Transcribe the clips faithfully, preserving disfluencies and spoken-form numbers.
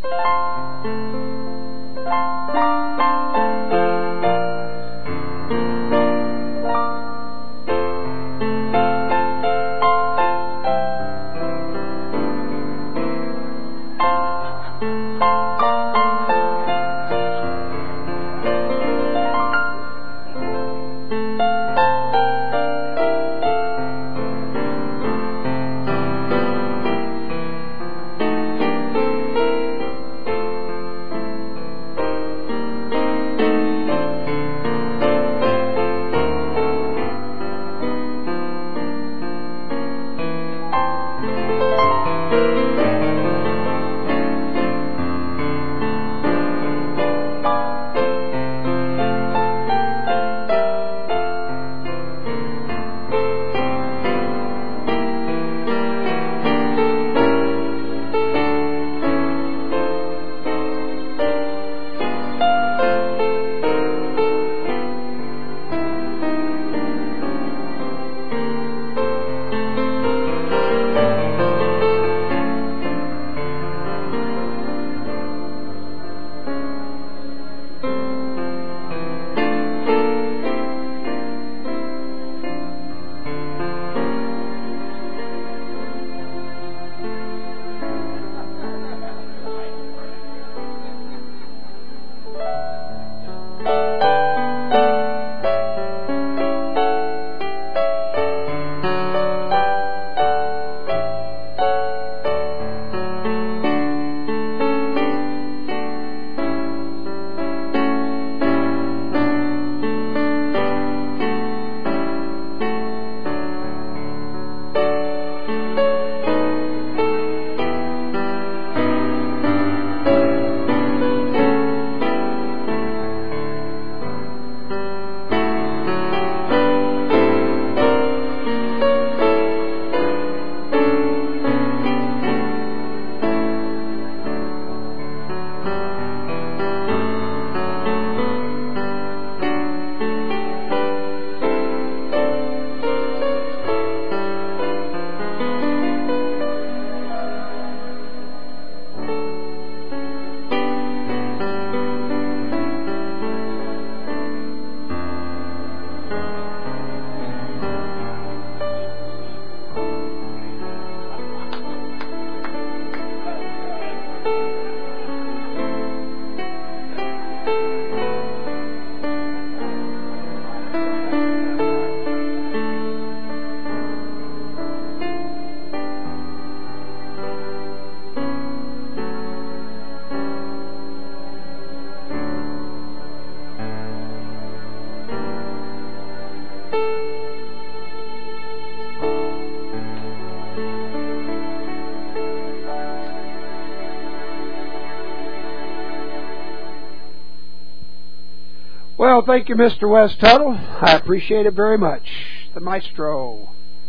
Well, thank you, Mister West Tuttle. I appreciate it very much. The maestro.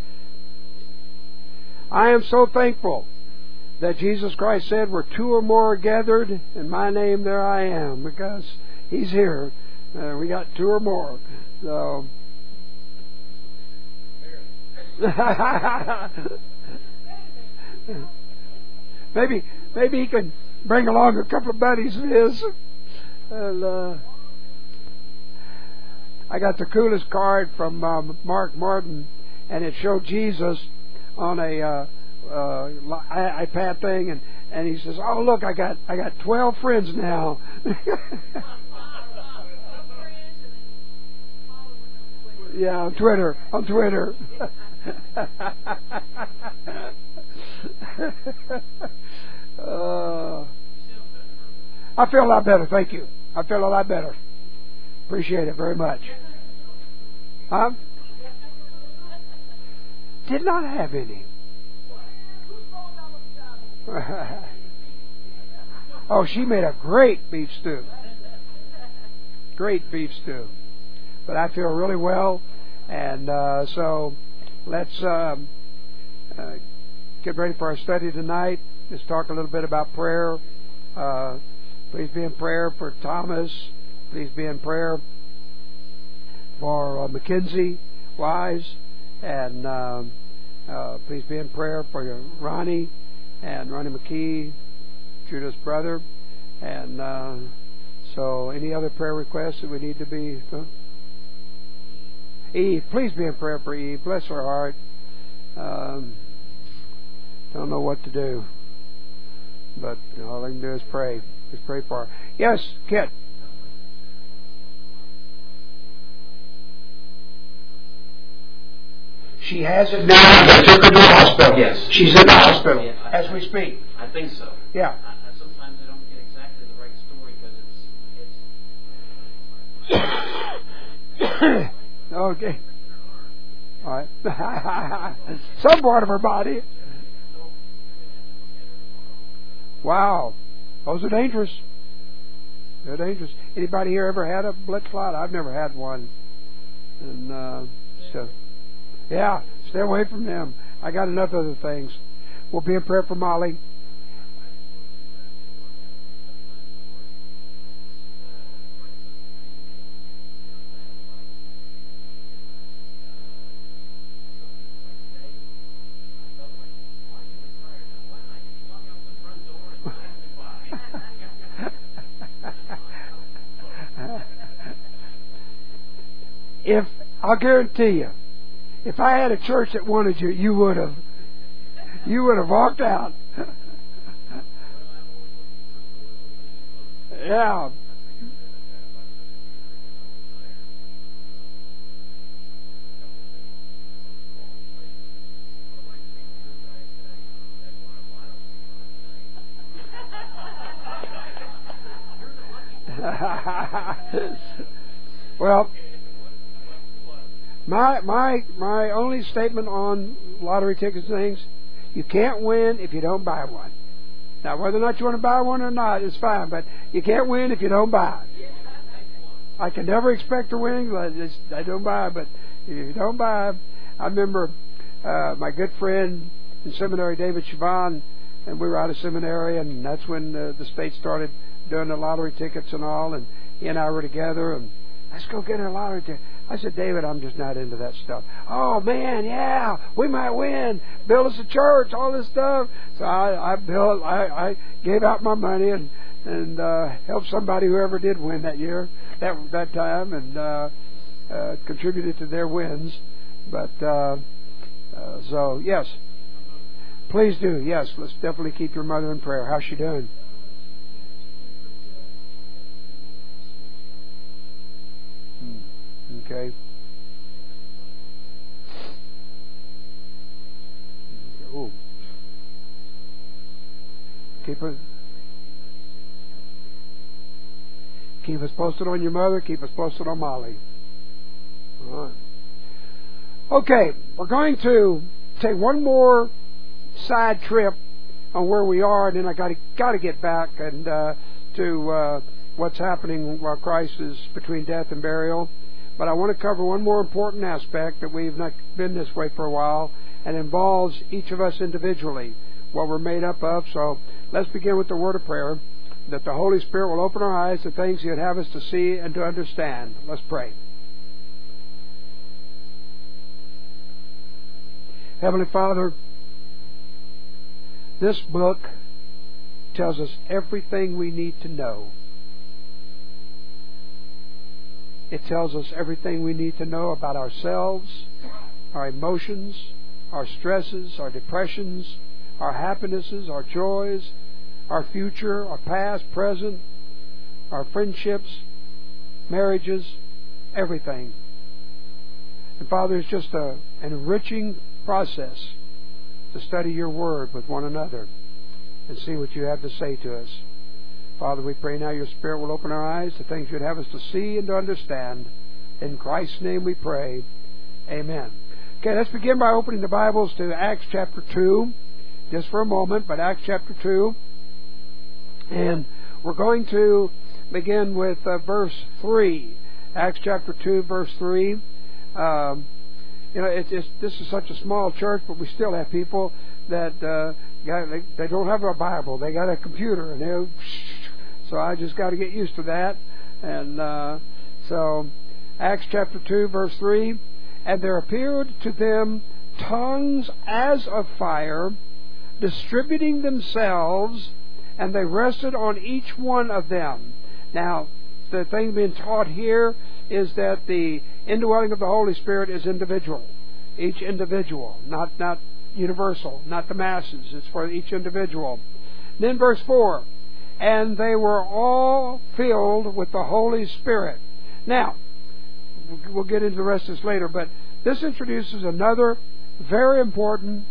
I am so thankful that Jesus Christ said, where two or more are gathered, in my name there I am, because He's here. Uh, we got two or more. So, maybe maybe he can bring along a couple of buddies of his. And, uh, I got the coolest card from um, Mark Martin, and it showed Jesus on a uh, uh, iPad thing, and, and he says, "Oh, look, I got I got twelve friends now." Yeah, on Twitter, on Twitter. uh, I feel a lot better, thank you. I feel a lot better. Appreciate it very much. Huh? Did not have any. Oh, she made a great beef stew. Great beef stew. But I feel really well, and uh, so let's um, uh, get ready for our study tonight. Let's talk a little bit about prayer. Uh, please be in prayer for Thomas. Please be in prayer for uh, Mackenzie Wise, and um, uh, please be in prayer for Ronnie and Ronnie McKee, Judith's brother. And uh, so, any other prayer requests that we need to be? Huh? Eve, please be in prayer for Eve. Bless her heart. Um, don't know what to do, but all I can do is pray. Just pray for her. Yes, Kit. She has it now. They took her to the hospital. Yes. She's in the hospital yeah, I, as we speak. I think so. Yeah. I, I, sometimes I don't get exactly the right story because it's... it's okay. All right. Some part of her body. Wow. Those are dangerous. They're dangerous. Anybody here ever had a blood clot? I've never had one. And uh, so... Yeah, stay away from them. I got enough other things. We'll be in prayer for Molly. If I'll guarantee you, if I had a church that wanted you, you would have. You would have walked out. Yeah. Well, My my my only statement on lottery tickets and things, you can't win if you don't buy one. Now, whether or not you want to buy one or not is fine, but you can't win if you don't buy. I can never expect to win, but just, I don't buy. But if you don't buy, I remember uh, my good friend in seminary, David Siobhan, and we were out of seminary, and that's when uh, the state started doing the lottery tickets and all, and he and I were together, and let's go get a lottery ticket. I said, David, I'm just not into that stuff. Oh, man, yeah, we might win. Build us a church, all this stuff. So I, I built, I, I gave out my money and and uh, helped somebody who ever did win that year, that that time, and uh, uh, contributed to their wins. But uh, uh, so yes, please do. Yes, let's definitely keep your mother in prayer. How's she doing? Okay. Ooh. Keep us keep us posted on your mother. Keep us posted on Molly. All right. Okay, we're going to take one more side trip on where we are, and then I got to got to get back and uh, to uh, what's happening while Christ is between death and burial. But I want to cover one more important aspect that we've not been this way for a while, and involves each of us individually, what we're made up of. So let's begin with the word of prayer, that the Holy Spirit will open our eyes to things He'd have us to see and to understand. Let's pray. Heavenly Father, this book tells us everything we need to know. It tells us everything we need to know about ourselves, our emotions, our stresses, our depressions, our happinesses, our joys, our future, our past, present, our friendships, marriages, everything. And Father, it's just a, an enriching process to study your Word with one another and see what you have to say to us. Father, we pray now your Spirit will open our eyes to things you'd have us to see and to understand. In Christ's name we pray. Amen. Okay, let's begin by opening the Bibles to Acts chapter two, just for a moment, but Acts chapter two. And we're going to begin with uh, verse three. Acts chapter two, verse three. Um, you know, it's, it's, this is such a small church, but we still have people that uh, got, they, they don't have a Bible. They got a computer, and they so I just got to get used to that. And uh, so, Acts chapter two, verse three, and there appeared to them tongues as of fire, distributing themselves and they rested on each one of them. Now, the thing being taught here is that the indwelling of the Holy Spirit is individual. Each individual, not, not universal, not the masses. It's for each individual. Then verse four, and they were all filled with the Holy Spirit. Now, we'll get into the rest of this later, but this introduces another very important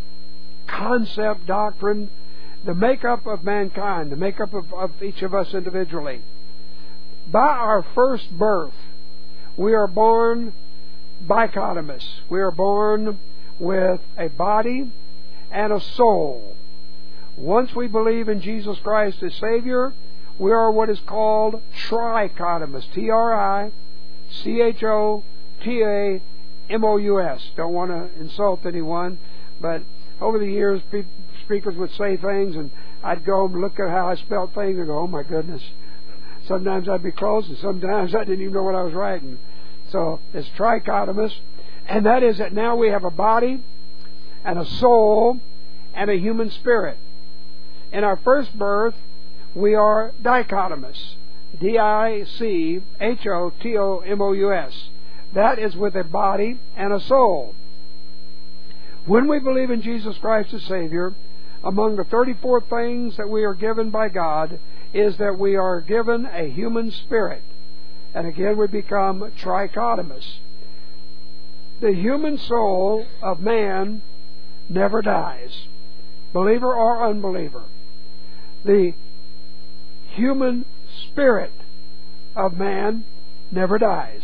concept, doctrine, the makeup of mankind, the makeup of, of each of us individually. By our first birth, we are born dichotomous. We are born with a body and a soul. Once we believe in Jesus Christ as Savior, we are what is called trichotomous. T R I C H O T A M O U S. Don't want to insult anyone, but over the years, people, speakers would say things, and I'd go and look at how I spelled things and go, oh my goodness. Sometimes I'd be close, and sometimes I didn't even know what I was writing. So it's trichotomous, and that is that now we have a body and a soul and a human spirit. In our first birth, we are dichotomous. D I C H O T O M O U S. That is with a body and a soul. When we believe in Jesus Christ as Savior, among the thirty-four things that we are given by God is that we are given a human spirit. And again, we become trichotomous. The human soul of man never dies, believer or unbeliever. The human spirit of man never dies,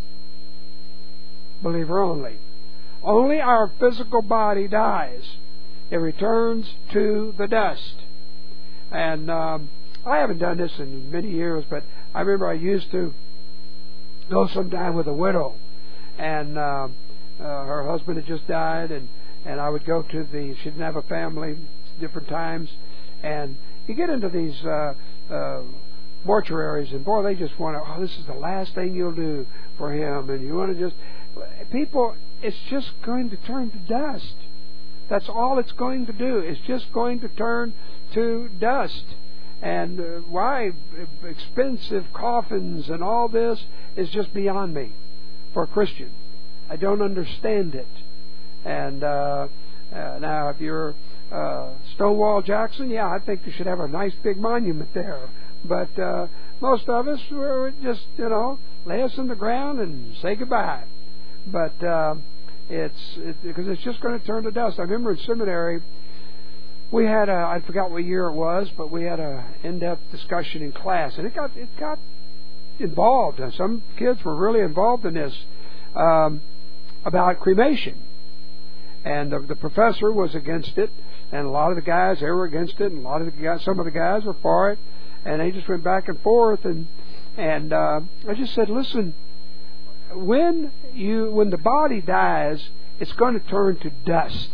believer only. Only our physical body dies. It returns to the dust. And um, I haven't done this in many years, but I remember I used to go sometime with a widow, and uh, uh, her husband had just died, and, and I would go to the, she didn't have a family, different times, and you get into these uh, uh, mortuaries, and boy, they just want to, oh, this is the last thing you'll do for him, and you want to just, people, it's just going to turn to dust. That's all it's going to do. It's just going to turn to dust. And uh, why expensive coffins and all this is just beyond me for a Christian. I don't understand it. And uh, uh, now, if you're uh, Stonewall Jackson, yeah, I think you should have a nice big monument there. But uh, most of us, we're just, you know, lay us in the ground and say goodbye. But uh, it's it, because it's just going to turn to dust. I remember in seminary, we had a, I forgot what year it was, but we had a in-depth discussion in class, and it got it got involved. And some kids were really involved in this um, about cremation, and the, the professor was against it, and a lot of the guys they were against it, and a lot of the guys, some of the guys were for it, and they just went back and forth, and and uh, I just said, listen. When you when the body dies, it's going to turn to dust.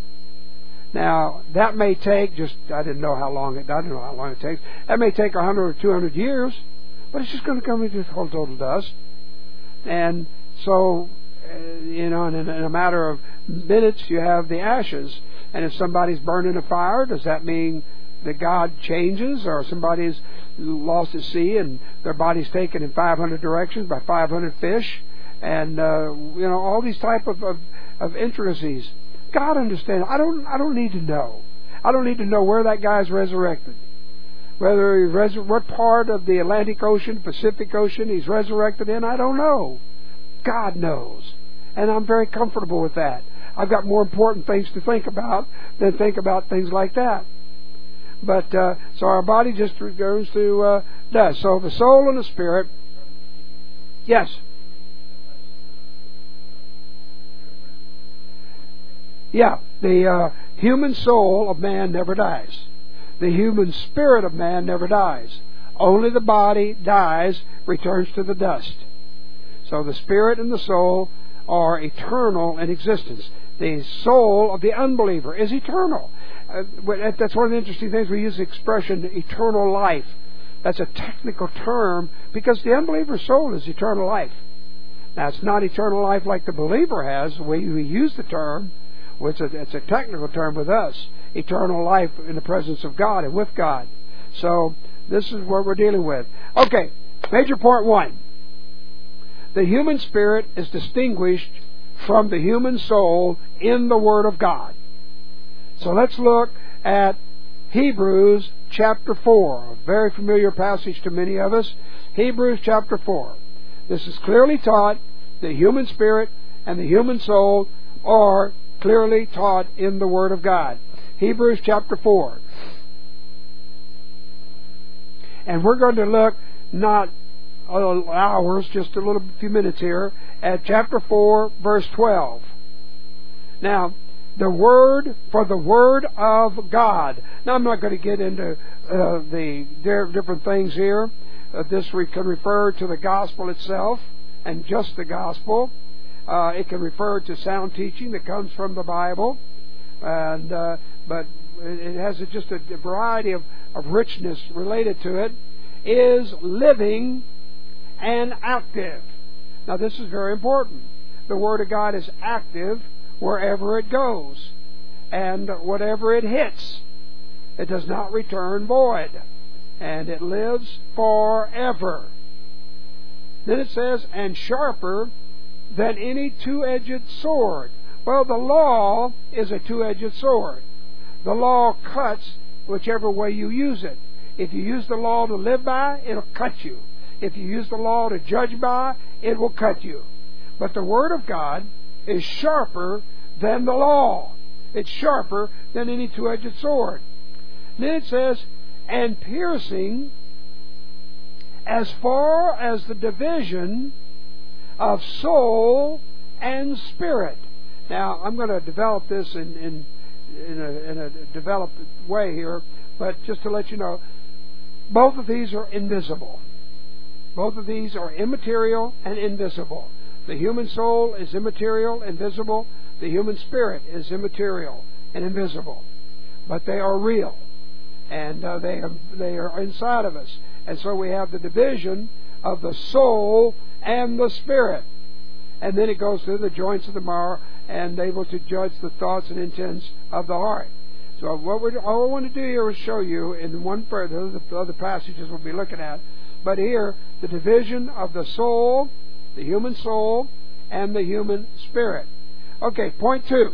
Now that may take just I didn't know how long it I don't know how long it takes. That may take a hundred or two hundred years, but it's just going to come into total dust. And so, uh, you know, in, in a matter of minutes, you have the ashes. And if somebody's burned in a fire, does that mean that God changes, or somebody's lost at sea and their body's taken in five hundred directions by five hundred fish, and uh, you know all these type of, of of intricacies? God understands. I don't. I don't need to know. I don't need to know where that guy's resurrected. Whether he res- what part of the Atlantic Ocean, Pacific Ocean he's resurrected in, I don't know. God knows, and I'm very comfortable with that. I've got more important things to think about than think about things like that. But uh, so our body just goes to uh, dust. So the soul and the spirit, yes. Yeah, the uh, human soul of man never dies. The human spirit of man never dies. Only the body dies, returns to the dust. So the spirit and the soul are eternal in existence. The soul of the unbeliever is eternal. Uh, that's one of the interesting things. We use the expression eternal life. That's a technical term because the unbeliever's soul is eternal life. Now, it's not eternal life like the believer has. The way we use the term, well, it's, a, it's a technical term with us. eternal life in the presence of God and with God. So this is what we're dealing with. Okay, major point one. The human spirit is distinguished from the human soul in the Word of God. So let's look at Hebrews chapter four, a very familiar passage to many of us. Hebrews chapter four. This is clearly taught. The human spirit and the human soul are clearly taught in the Word of God. Hebrews chapter four. And we're going to look not hours, just a little few minutes here, at chapter four, verse twelve. Now, the word for the Word of God. Now, I'm not going to get into uh, the different things here. Uh, this we can refer to the gospel itself and just the gospel. Uh, it can refer to sound teaching that comes from the Bible, and uh, but it has a, just a variety of, of richness related to it. Is living and active. Now, this is very important. The Word of God is active wherever it goes, and whatever it hits, it does not return void, and it lives forever. Then it says, and sharper than any two-edged sword. Well, the law is a two-edged sword. The law cuts whichever way you use it. If you use the law to live by, it'll cut you. If you use the law to judge by, it will cut you. But the Word of God is sharper than the law. It's sharper than any two-edged sword. Then it says, and piercing as far as the division of soul and spirit. Now, I'm going to develop this in, in, in, a, in a developed way here, but just to let you know, both of these are invisible. Both of these are immaterial and invisible. The human soul is immaterial, invisible. The human spirit is immaterial and invisible. But they are real. And uh, they, are, they are inside of us. And so we have the division of the soul and the spirit. And then it goes through the joints of the marrow and able to judge the thoughts and intents of the heart. So what we're, all I want to do here is show you in one further, the other passages we'll be looking at, but here, the division of the soul, the human soul, and the human spirit. Okay, point two.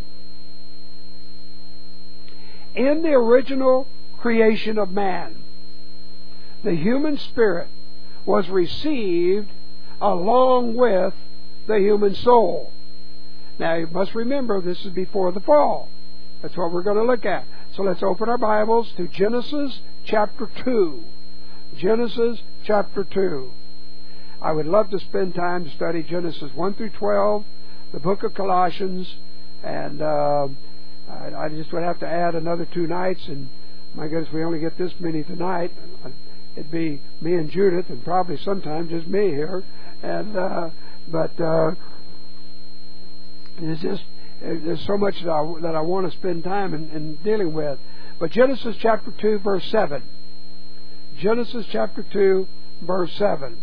In the original creation of man, the human spirit was received along with the human soul. Now, you must remember, this is before the fall. That's what we're going to look at. So let's open our Bibles to Genesis chapter two. Genesis chapter two. I would love to spend time to study Genesis one through twelve, the book of Colossians, and uh, I, I just would have to add another two nights, and my goodness, we only get this many tonight. It'd be me and Judith, and probably sometimes just me here. And uh, but uh, it's just there's so much that I, that I want to spend time in, in dealing with. But Genesis chapter two, verse seven. Genesis chapter two, verse seven.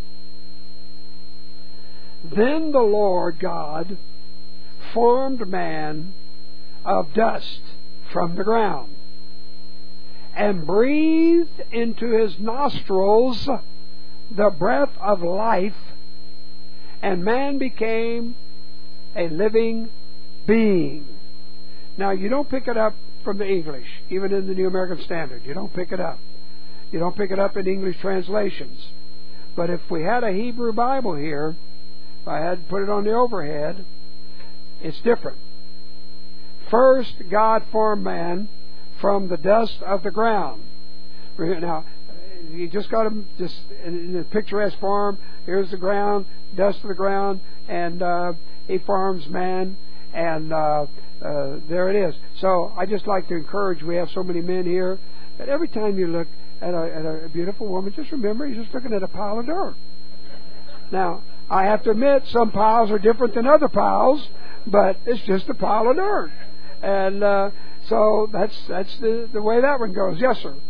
Then the Lord God formed man of dust from the ground, and breathed into his nostrils the breath of life, and man became a living being. Now, you don't pick it up from the English, even in the New American Standard. You don't pick it up. You don't pick it up in English translations. But if we had a Hebrew Bible here, if I had put it on the overhead, it's different. First, God formed man from the dust of the ground. Now, you just got to just in the picturesque form. Here's the ground, dust of the ground, and uh, He forms man, and uh, uh, there it is. So I just like to encourage. We have so many men here that every time you look at a, at a beautiful woman, just remember you're just looking at a pile of dirt. Now, I have to admit, some piles are different than other piles, but it's just a pile of dirt. And uh, so that's that's the, the way that one goes. Yes, sir.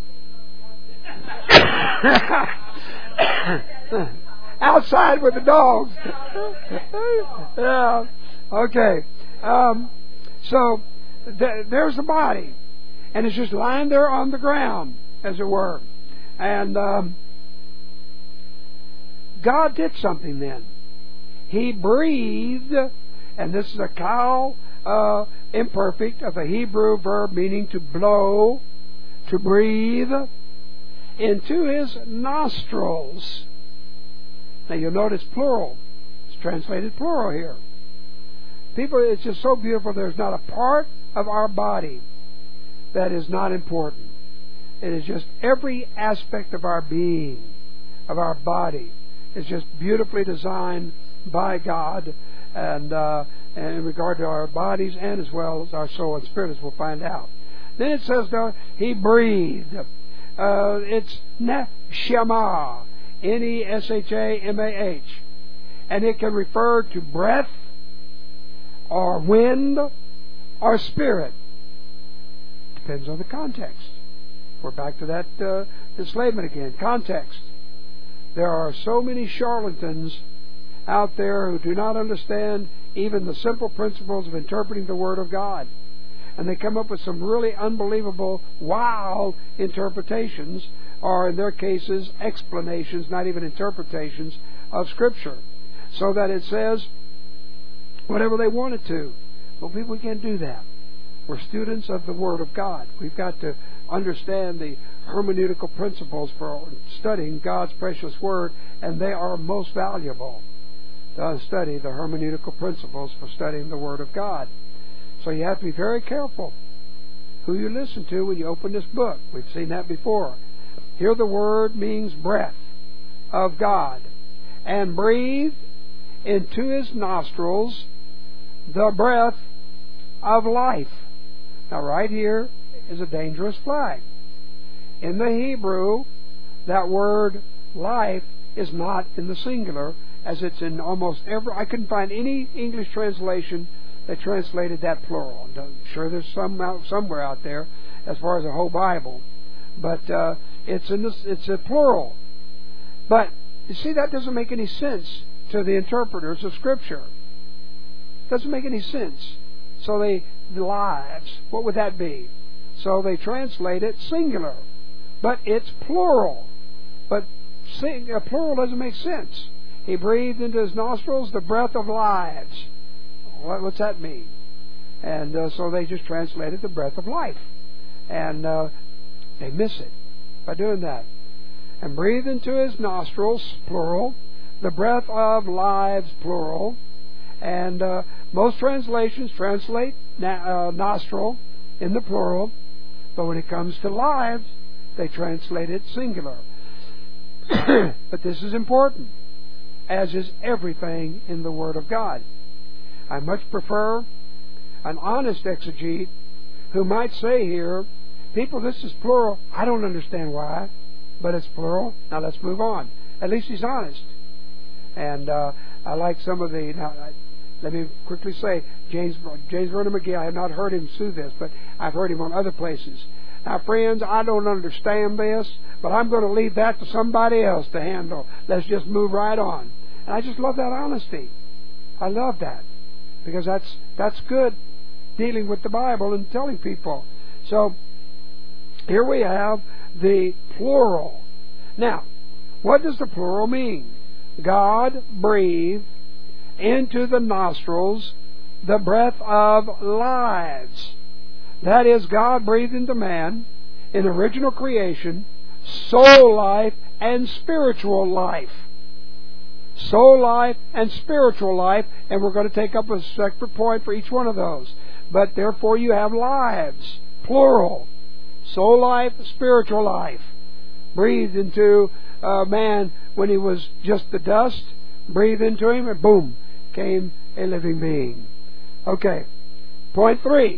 Outside with the dogs. Yeah. Okay. Um, so th- there's the body. And it's just lying there on the ground, as it were. And um, God did something then. He breathed, and this is a kal uh, imperfect of a Hebrew verb meaning to blow, to breathe, into His nostrils. Now you'll notice plural. It's translated plural here. People, it's just so beautiful. There's not a part of our body that is not important. It is just every aspect of our being, of our body, is just beautifully designed by God, and, uh, and in regard to our bodies and as well as our soul and spirit, as we'll find out. Then it says, uh, He breathed. Uh, it's neshama, N E S H A M A H. And it can refer to breath, or wind, or spirit. Depends on the context. We're back to that uh, enslavement again. Context. There are so many charlatans out there who do not understand even the simple principles of interpreting the Word of God. And they come up with some really unbelievable, wild interpretations, or in their cases, explanations, not even interpretations, of Scripture. So that it says whatever they want it to. Well, people can't do that. We're students of the Word of God. We've got to understand the hermeneutical principles for studying God's precious Word, and they are most valuable to study the hermeneutical principles for studying the Word of God. So you have to be very careful who you listen to when you open this book. We've seen that before. Here the word means breath of God. And breathe into His nostrils the breath of life. Now right here is a dangerous flag. In the Hebrew, that word life is not in the singular, as it's in almost every... I couldn't find any English translation that translated that plural. I'm sure there's some out, somewhere out there as far as the whole Bible. But uh, it's in this, it's a plural. But, you see, that doesn't make any sense to the interpreters of Scripture. Doesn't make any sense. So they, lives, what would that be? So they translate it singular. But it's plural. But sing, uh, plural doesn't make sense. He breathed into His nostrils the breath of lives. What, what's that mean? And uh, so they just translated the breath of life. And uh, they miss it by doing that. And breathe into His nostrils, plural, the breath of lives, plural. And uh, most translations translate na- uh, nostril in the plural, but when it comes to lives, they translate it singular. But this is important, as is everything in the Word of God. I much prefer an honest exegete who might say here, people, this is plural. I don't understand why, but it's plural. Now let's move on. At least he's honest. And uh, I like some of the... Now, I, let me quickly say, James James Vernon McGee, I have not heard him sue this, but I've heard him on other places. Now, friends, I don't understand this, but I'm going to leave that to somebody else to handle. Let's just move right on. And I just love that honesty. I love that. Because that's that's good, dealing with the Bible and telling people. So, here we have the plural. Now, what does the plural mean? God breathed into the nostrils the breath of lives. That is, God breathed into man, in original creation, soul life and spiritual life. Soul life and spiritual life, and we're going to take up a separate point for each one of those. But therefore you have lives, plural. Soul life, spiritual life. Breathed into uh, man when he was just the dust, breathed into him, and boom, came a living being. Okay, point three.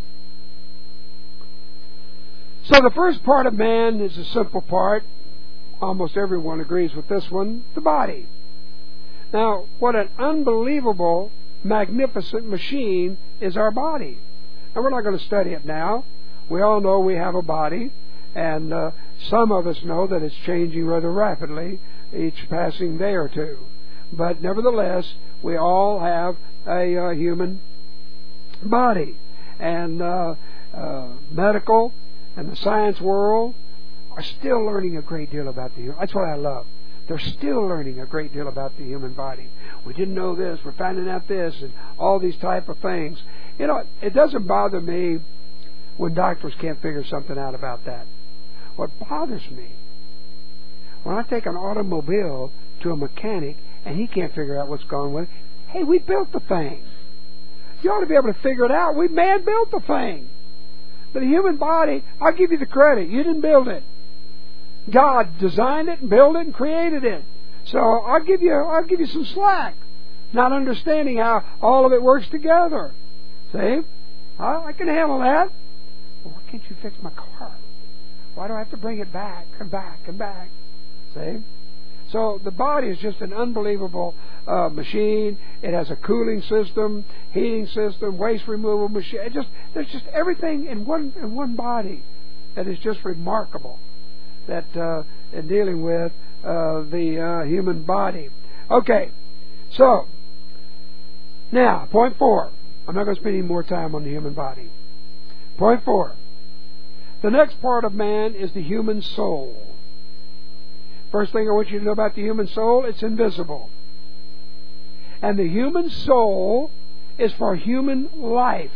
So the first part of man is a simple part. Almost everyone agrees with this one, the body. Now, what an unbelievable, magnificent machine is our body. And we're not going to study it now. We all know we have a body, and uh, some of us know that it's changing rather rapidly each passing day or two. But nevertheless, we all have a uh, human body. and uh, uh, medical and the science world are still learning a great deal about the human. That's what I love. They're still learning a great deal about the human body. We didn't know this. We're finding out this, and all these type of things. You know, it doesn't bother me when doctors can't figure something out about that. What bothers me, when I take an automobile to a mechanic and he can't figure out what's going on with it, hey, we built the thing. You ought to be able to figure it out. We man built the thing. But the human body, I'll give you the credit. You didn't build it. God designed it and built it and created it. So I'll give you I'll give you some slack, not understanding how all of it works together. See? I, I can handle that. Well, why can't you fix my car? Why do I have to bring it back and back and back? See? So the body is just an unbelievable uh, machine. It has a cooling system, heating system, waste removal machine. It just there's just everything in one in one body that is just remarkable. That uh, in dealing with uh, the uh, human body. Okay, so now point four. I'm not going to spend any more time on the human body. Point four. The next part of man is the human soul. First thing I want you to know about the human soul, it's invisible. And the human soul is for human life,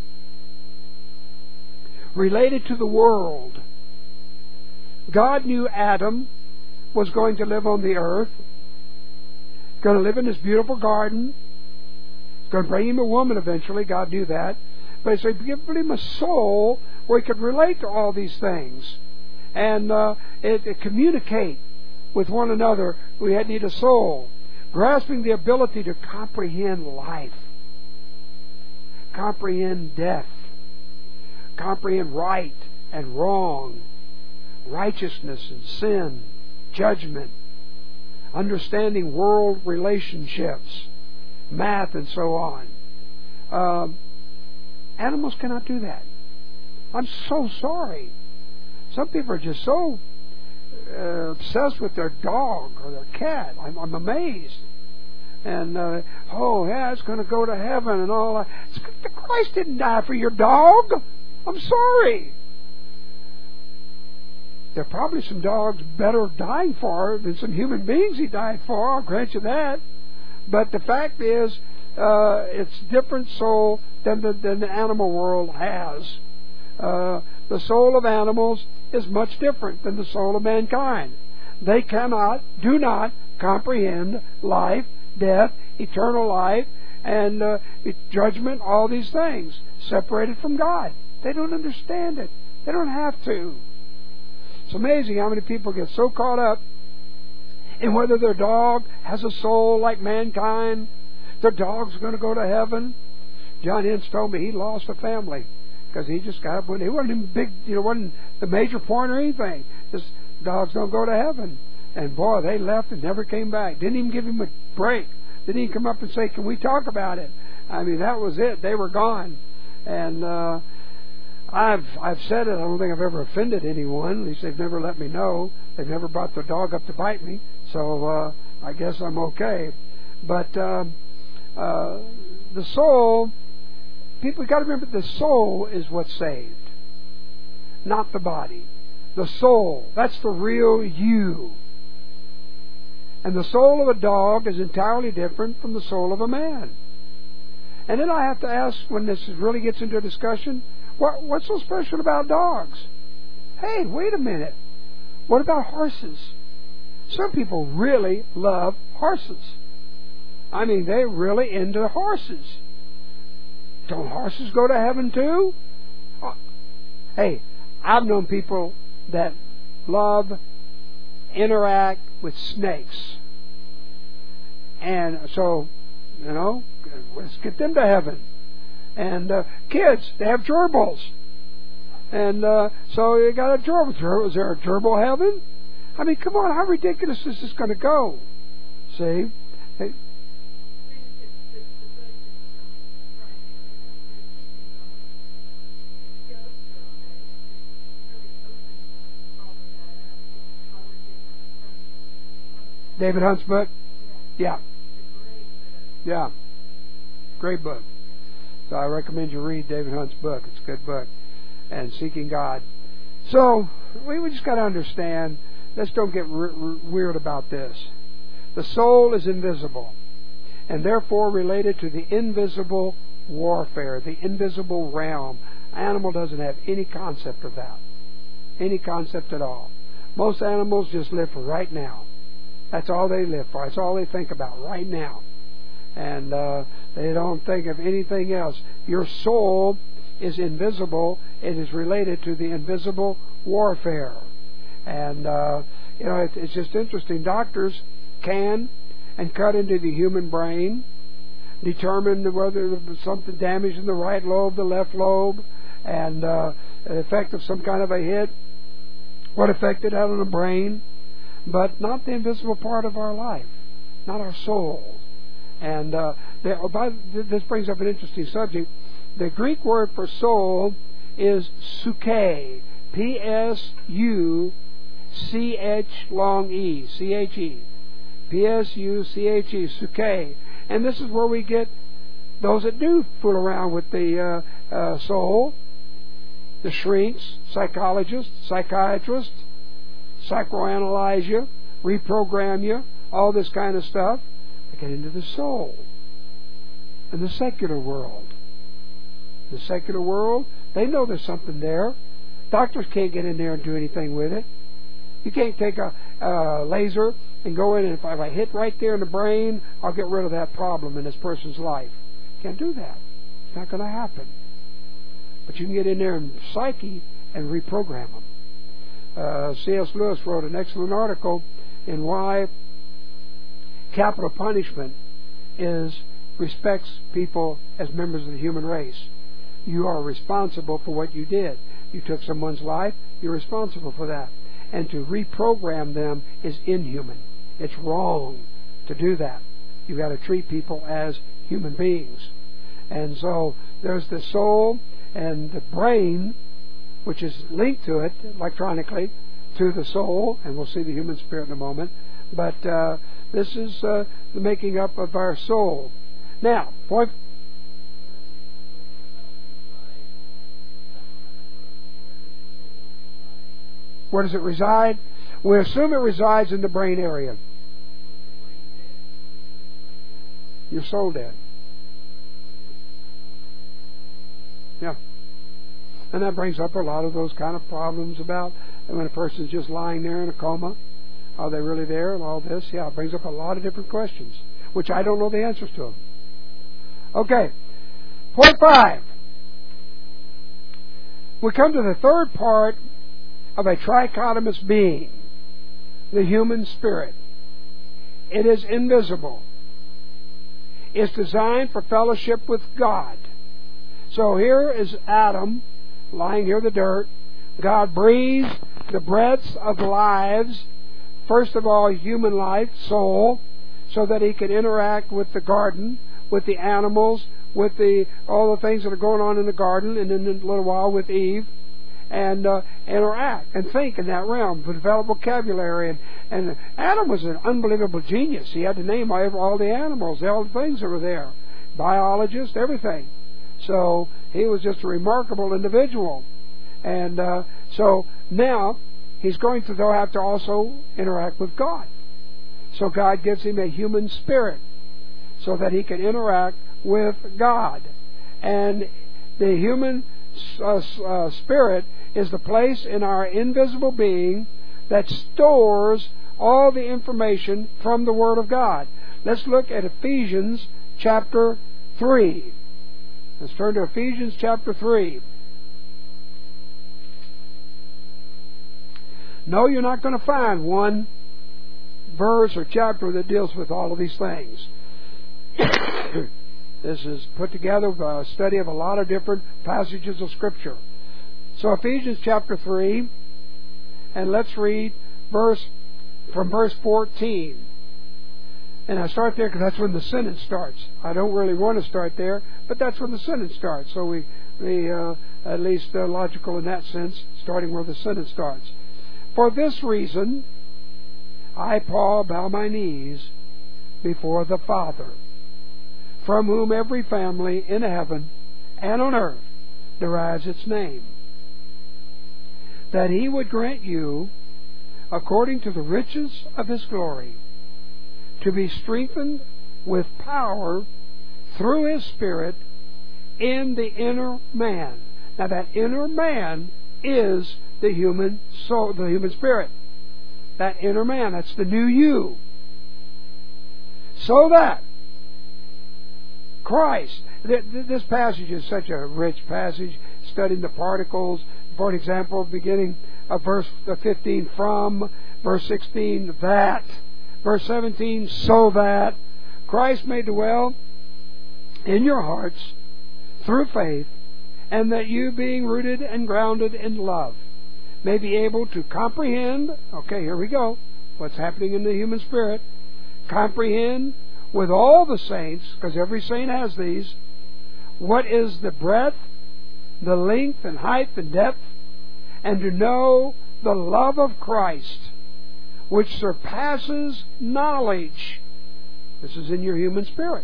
related to the world. God knew Adam was going to live on the earth, going to live in this beautiful garden, going to bring him a woman eventually. God knew that. But He said, give him a soul where he could relate to all these things and uh, it, it communicate with one another. We had need a soul, grasping the ability to comprehend life, comprehend death, comprehend right and wrong, righteousness and sin, judgment, understanding world relationships, math, and so on. Um, animals cannot do that. I'm so sorry. Some people are just so uh, obsessed with their dog or their cat. I'm, I'm amazed. And, uh, oh, yeah, it's going to go to heaven and all that. Christ didn't die for your dog. I'm sorry. There are probably some dogs better dying for than some human beings He died for. I'll grant you that. But the fact is, uh, it's different soul than the, than the animal world has. Uh, the soul of animals is much different than the soul of mankind. They cannot, do not comprehend life, death, eternal life, and uh, judgment, all these things, separated from God. They don't understand it. They don't have to. It's amazing how many people get so caught up in whether their dog has a soul like mankind. Their dog's going to go to heaven. John Ince told me he lost a family because he just got up when he wasn't even big, you know, wasn't the major point or anything. Just dogs don't go to heaven. And boy, they left and never came back. Didn't even give him a break. Didn't even come up and say, "Can we talk about it?" I mean, that was it. They were gone. And uh, I've I've said it. I don't think I've ever offended anyone. At least they've never let me know. They've never brought their dog up to bite me. So uh, I guess I'm okay. But uh, uh, the soul, people got to remember, the soul is what's saved, not the body. The soul, that's the real you. And the soul of a dog is entirely different from the soul of a man. And then I have to ask, when this really gets into a discussion, what, what's so special about dogs? Hey, wait a minute. What about horses? Some people really love horses. I mean, they're really into horses. Don't horses go to heaven too? Oh, hey, I've known people that love, interact with snakes. And so, you know, let's get them to heaven. And uh, kids, they have gerbils. And uh, so you got a gerbil. Is there a gerbil heaven? I mean, come on, how ridiculous is this going to go? See? They, David Hunt's book? Yeah. Yeah. Great book. So I recommend you read David Hunt's book. It's a good book. And Seeking God. So we we just got to understand. Let's don't get r- r- weird about this. The soul is invisible, and therefore related to the invisible warfare, the invisible realm. Animal doesn't have any concept of that. Any concept at all. Most animals just live for right now. That's all they live for. That's all they think about right now. And uh, they don't think of anything else. Your soul is invisible. It is related to the invisible warfare. And, uh, you know, it, it's just interesting. Doctors can and cut into the human brain, determine whether there's something damaged in the right lobe, the left lobe, and uh, the effect of some kind of a hit, what effect it had on the brain, but not the invisible part of our life, not our soul. And uh, the, oh, by, this brings up an interesting subject. The Greek word for soul is psuche, P S U C H long E, C H E, P S U C H E, psuche. And this is where we get those that do fool around with the uh, uh, soul, the shrinks, psychologists, psychiatrists, psychoanalyze you, reprogram you, all this kind of stuff. They get into the soul. And the secular world. The secular world, they know there's something there. Doctors can't get in there and do anything with it. You can't take a, a laser and go in and if I, if I hit right there in the brain, I'll get rid of that problem in this person's life. Can't do that. It's not going to happen. But you can get in there and psyche and reprogram them. Uh, C S Lewis wrote an excellent article in why capital punishment is respects people as members of the human race. You are responsible for what you did. You took someone's life, you're responsible for that. And to reprogram them is inhuman. It's wrong to do that. You've got to treat people as human beings. And so there's the soul and the brain, which is linked to it electronically, to the soul, and we'll see the human spirit in a moment. But uh, this is uh, the making up of our soul. Now, point. Where does it reside? We assume it resides in the brain area. Your soul dead. Yeah. And that brings up a lot of those kind of problems about when a person's just lying there in a coma. Are they really there and all this? Yeah, it brings up a lot of different questions, which I don't know the answers to them. Okay. Point five. We come to the third part of a trichotomous being, the human spirit. It is invisible. It's designed for fellowship with God. So here is Adam lying here in the dirt. God breathes the breaths of lives, first of all human life, soul, so that he can interact with the garden, with the animals, with the all the things that are going on in the garden, and in a little while with Eve, and uh, interact and think in that realm, develop vocabulary. And, and Adam was an unbelievable genius. He had to name all, all the animals, all the things that were there, biologist, everything. So he was just a remarkable individual. And uh, so now he's going to, though, have to also interact with God. So God gives him a human spirit so that he can interact with God. And the human uh, uh, spirit is the place in our invisible being that stores all the information from the Word of God. Let's look at Ephesians chapter three. Let's turn to Ephesians chapter three. No, you're not going to find one verse or chapter that deals with all of these things. This is put together by a study of a lot of different passages of Scripture. So Ephesians chapter three, and let's read verse from verse fourteen. And I start there because that's when the sentence starts. I don't really want to start there, but that's when the sentence starts. So we, we uh, at least uh, logical in that sense, starting where the sentence starts. For this reason, I, Paul, bow my knees before the Father, from whom every family in heaven and on earth derives its name. That He would grant you, according to the riches of His glory, to be strengthened with power through His Spirit in the inner man. Now that inner man is the human soul, the human spirit. That inner man, that's the new you. So that Christ, this passage is such a rich passage, studying the particles. For example, beginning of verse fifteen, from, verse sixteen, that, verse seventeen, so that Christ may dwell in your hearts through faith, and that you, being rooted and grounded in love, may be able to comprehend, okay, here we go, what's happening in the human spirit, comprehend with all the saints, because every saint has these, what is the breadth, the length and height and depth, and to know the love of Christ, which surpasses knowledge. This is in your human spirit.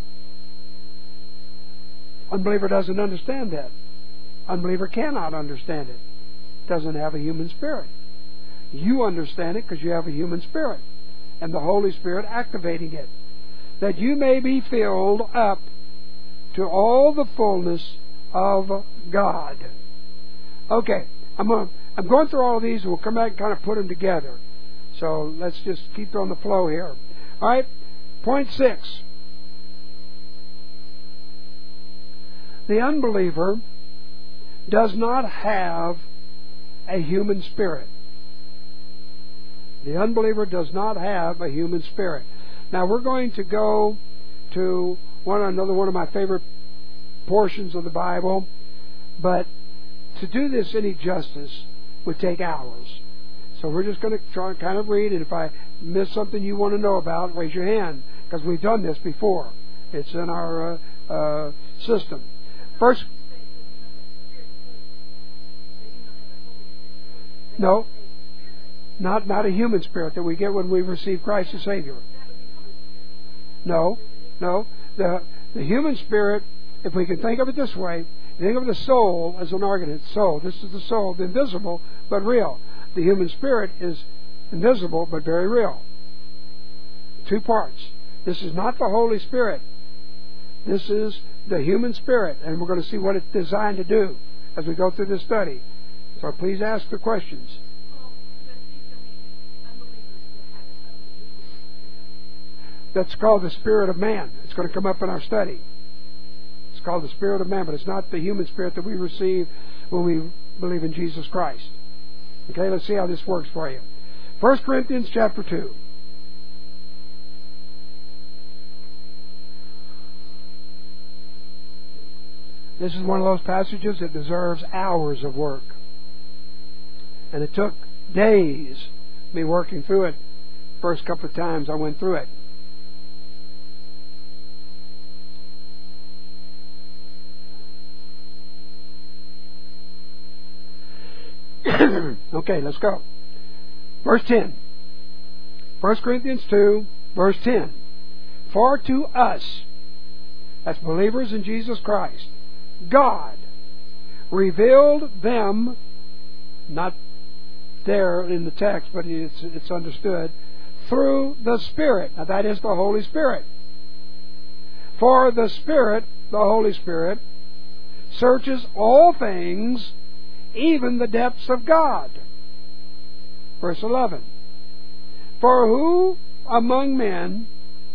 Unbeliever doesn't understand that. Unbeliever cannot understand it. Doesn't have a human spirit. You understand it because you have a human spirit, and the Holy Spirit activating it, that you may be filled up to all the fullness of God. Okay, I'm going, I'm going through all of these, and we'll come back and kind of put them together. So let's just keep on the flow here. All right, point six. The unbeliever does not have a human spirit. The unbeliever does not have a human spirit. Now we're going to go to one another one of my favorite portions of the Bible, but to do this any justice would take hours. So we're just going to try and kind of read, and if I miss something you want to know about, raise your hand, because we've done this before. It's in our uh, uh, system. First, no, not not a human spirit that we get when we receive Christ as Savior. No, no. The the human spirit, if we can think of it this way, think of the soul as an organ. Soul. This is the soul, the invisible but real. The human spirit is invisible but very real. Two parts. This is not the Holy Spirit. This is the human spirit, and we're going to see what it's designed to do as we go through this study. So please ask the questions. That's called the spirit of man. It's going to come up in our study. It's called the spirit of man, but it's not the human spirit that we receive when we believe in Jesus Christ. Okay, let's see how this works for you. First Corinthians chapter two. This is one of those passages that deserves hours of work. And it took days me working through it. First couple of times I went through it. Okay, let's go. Verse ten. First Corinthians two, verse ten. For to us, as believers in Jesus Christ, God revealed them, not there in the text, but it's, it's understood, through the Spirit. Now that is the Holy Spirit. For the Spirit, the Holy Spirit, searches all things, even the depths of God. Verse eleven. For who among men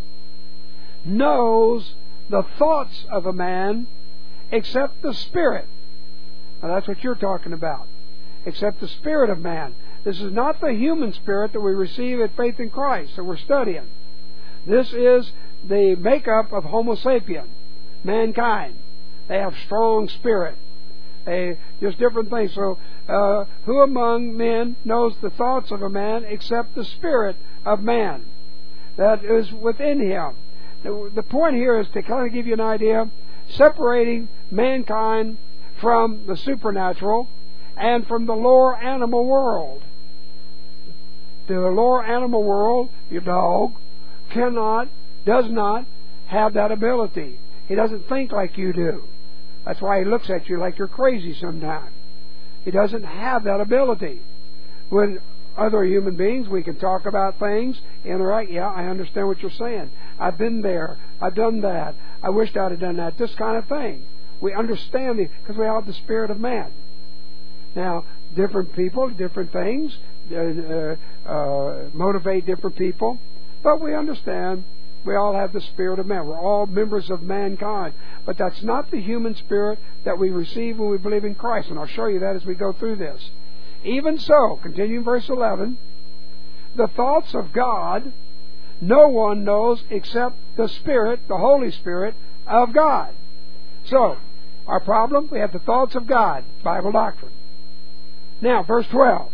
knows the thoughts of a man except the Spirit? Now that's what you're talking about. Except the Spirit of man. This is not the human spirit that we receive at faith in Christ that we're studying. This is the makeup of Homo sapien, mankind. They have strong spirit. They, just different things. So, uh, who among men knows the thoughts of a man except the spirit of man that is within him? The, the point here is to kind of give you an idea, separating mankind from the supernatural and from the lower animal world. The lower animal world, your dog, cannot, does not have that ability. He doesn't think like you do. That's why He looks at you like you're crazy sometimes. He doesn't have that ability. When other human beings, we can talk about things, interact. Yeah, I understand what you're saying. I've been there. I've done that. I wished I'd have done that. This kind of thing. We understand the, because we have the spirit of man. Now, different people, different things uh, uh, motivate different people, but we understand we all have the spirit of man. We're all members of mankind, but that's not the human spirit that we receive when we believe in Christ, and I'll show you that as we go through this. Even so, continuing verse eleven, the thoughts of God no one knows except the Spirit, the Holy Spirit of God. So, our problem, we have the thoughts of God, Bible doctrine. Now, verse twelve.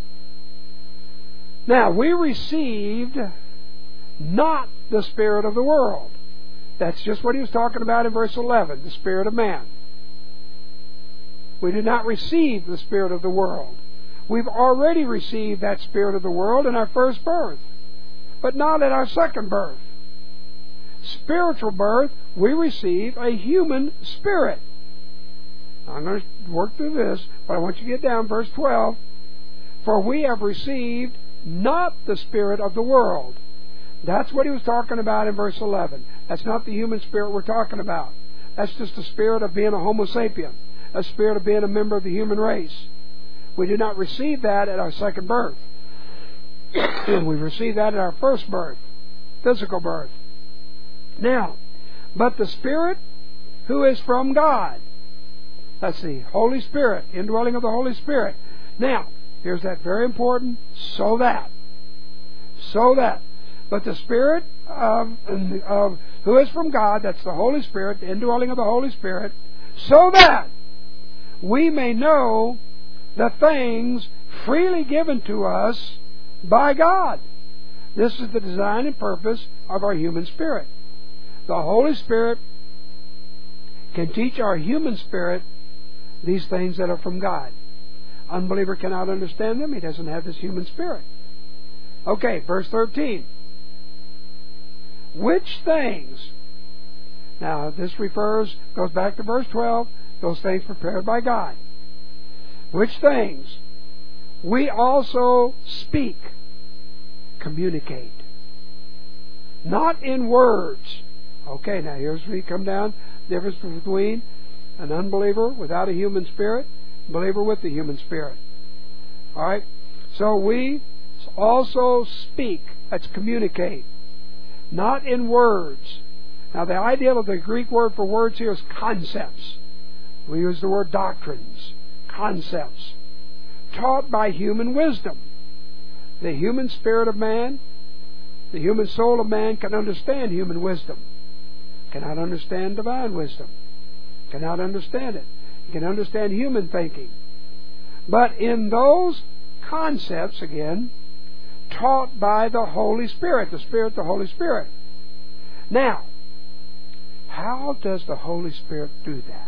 Now, we received not the spirit of the world. That's just what he was talking about in verse eleven, the spirit of man. We did not receive the spirit of the world. We've already received that spirit of the world in our first birth, but not at our second birth. Spiritual birth, we receive a human spirit. Now, I'm going to work through this, but I want you to get down verse twelve. For we have received not the spirit of the world. That's what he was talking about in verse eleven. That's not the human spirit we're talking about. That's just the spirit of being a Homo sapien, a spirit of being a member of the human race. We did not receive that at our second birth. We received that at our first birth, physical birth. Now, but the Spirit who is from God. That's the Holy Spirit, indwelling of the Holy Spirit. Now, here's that very important, so that. So that. But the Spirit of, of who is from God, that's the Holy Spirit, the indwelling of the Holy Spirit, so that we may know the things freely given to us by God. This is the design and purpose of our human spirit. The Holy Spirit can teach our human spirit these things that are from God. Unbeliever cannot understand them. He doesn't have this human spirit. Okay, verse thirteen. Which things? Now, this refers, goes back to verse twelve, those things prepared by God. Which things we also speak, communicate. Not in words. Okay, now here's where we come down. The difference between an unbeliever without a human spirit, believer with the human spirit. Alright? So we also speak. That's communicate. Not in words. Now the idea of the Greek word for words here is concepts. We use the word doctrines. Concepts. Taught by human wisdom. The human spirit of man, the human soul of man can understand human wisdom. Cannot understand divine wisdom. Cannot understand it. You can understand human thinking. But in those concepts, again, taught by the Holy Spirit, the Spirit, the Holy Spirit. Now, how does the Holy Spirit do that?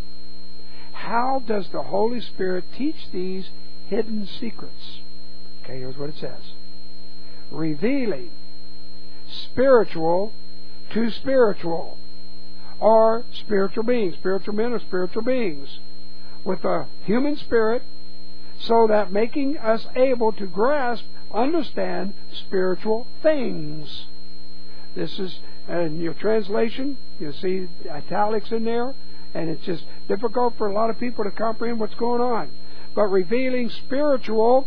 How does the Holy Spirit teach these hidden secrets? Okay, here's what it says. Revealing spiritual to spiritual, or spiritual beings, spiritual men or spiritual beings, with a human spirit, so that making us able to grasp, understand spiritual things. This is, in your translation, you see italics in there, and it's just difficult for a lot of people to comprehend what's going on. But revealing spiritual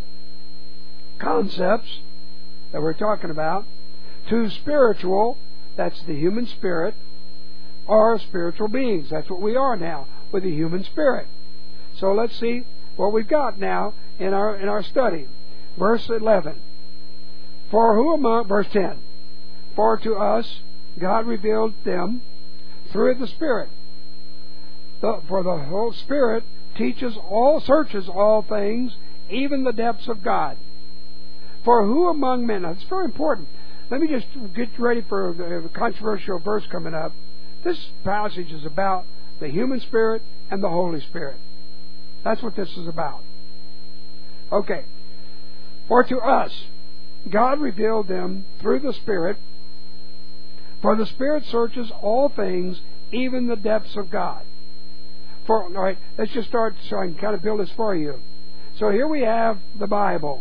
concepts that we're talking about to spiritual, that's the human spirit, or spiritual beings. That's what we are now, with the human spirit. So let's see what we've got now in our in our study. Verse eleven. For who among, verse ten, for to us God revealed them through the Spirit. The, for the whole Spirit teaches all, searches all things, even the depths of God. For who among men, now it's very important. Let me just get ready for the controversial verse coming up. This passage is about the human spirit and the Holy Spirit. That's what this is about. Okay. For to us, God revealed them through the Spirit. For the Spirit searches all things, even the depths of God. For, all right, let's just start so I can kind of build this for you. So here we have the Bible.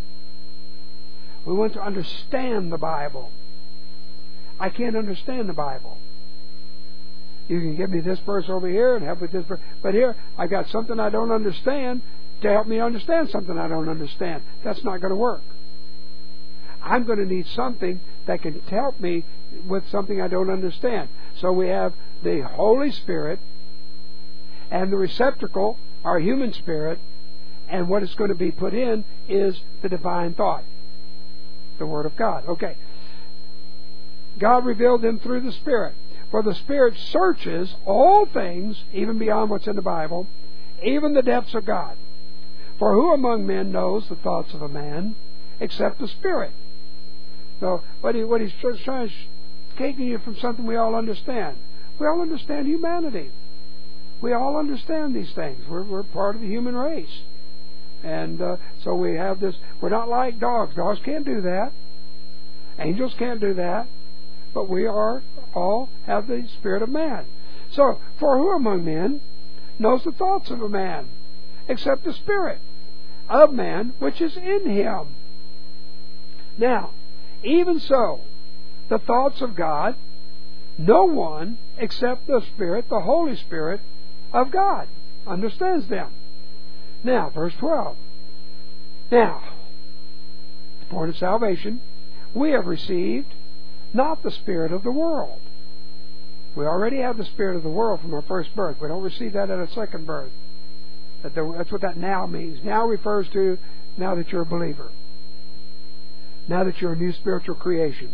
We want to understand the Bible. I can't understand the Bible. You can give me this verse over here and help with this verse. But here, I've got something I don't understand to help me understand something I don't understand. That's not going to work. I'm going to need something that can help me with something I don't understand. So we have the Holy Spirit and the receptacle, our human spirit, and what is going to be put in is the divine thought, the Word of God. Okay. God revealed them through the Spirit. For the Spirit searches all things, even beyond what's in the Bible, even the depths of God. For who among men knows the thoughts of a man except the Spirit? So what, he, what he's trying to taking you from something we all understand. We all understand humanity. We all understand these things. We're, we're part of the human race. And uh, so we have this. We're not like dogs. Dogs can't do that. Angels can't do that. But we are all have the spirit of man. So, for who among men knows the thoughts of a man, except the spirit of man which is in him? Now, even so, the thoughts of God, no one except the Spirit, the Holy Spirit of God, understands them. Now, verse twelve. Now, the point of salvation, we have received not the spirit of the world. We already have the spirit of the world from our first birth. We don't receive that at a second birth. That's what that now means. Now refers to now that you're a believer. Now that you're a new spiritual creation.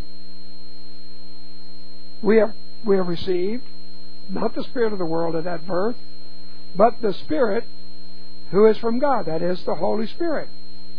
We have, we have received not the spirit of the world at that birth, but the Spirit who is from God. That is the Holy Spirit.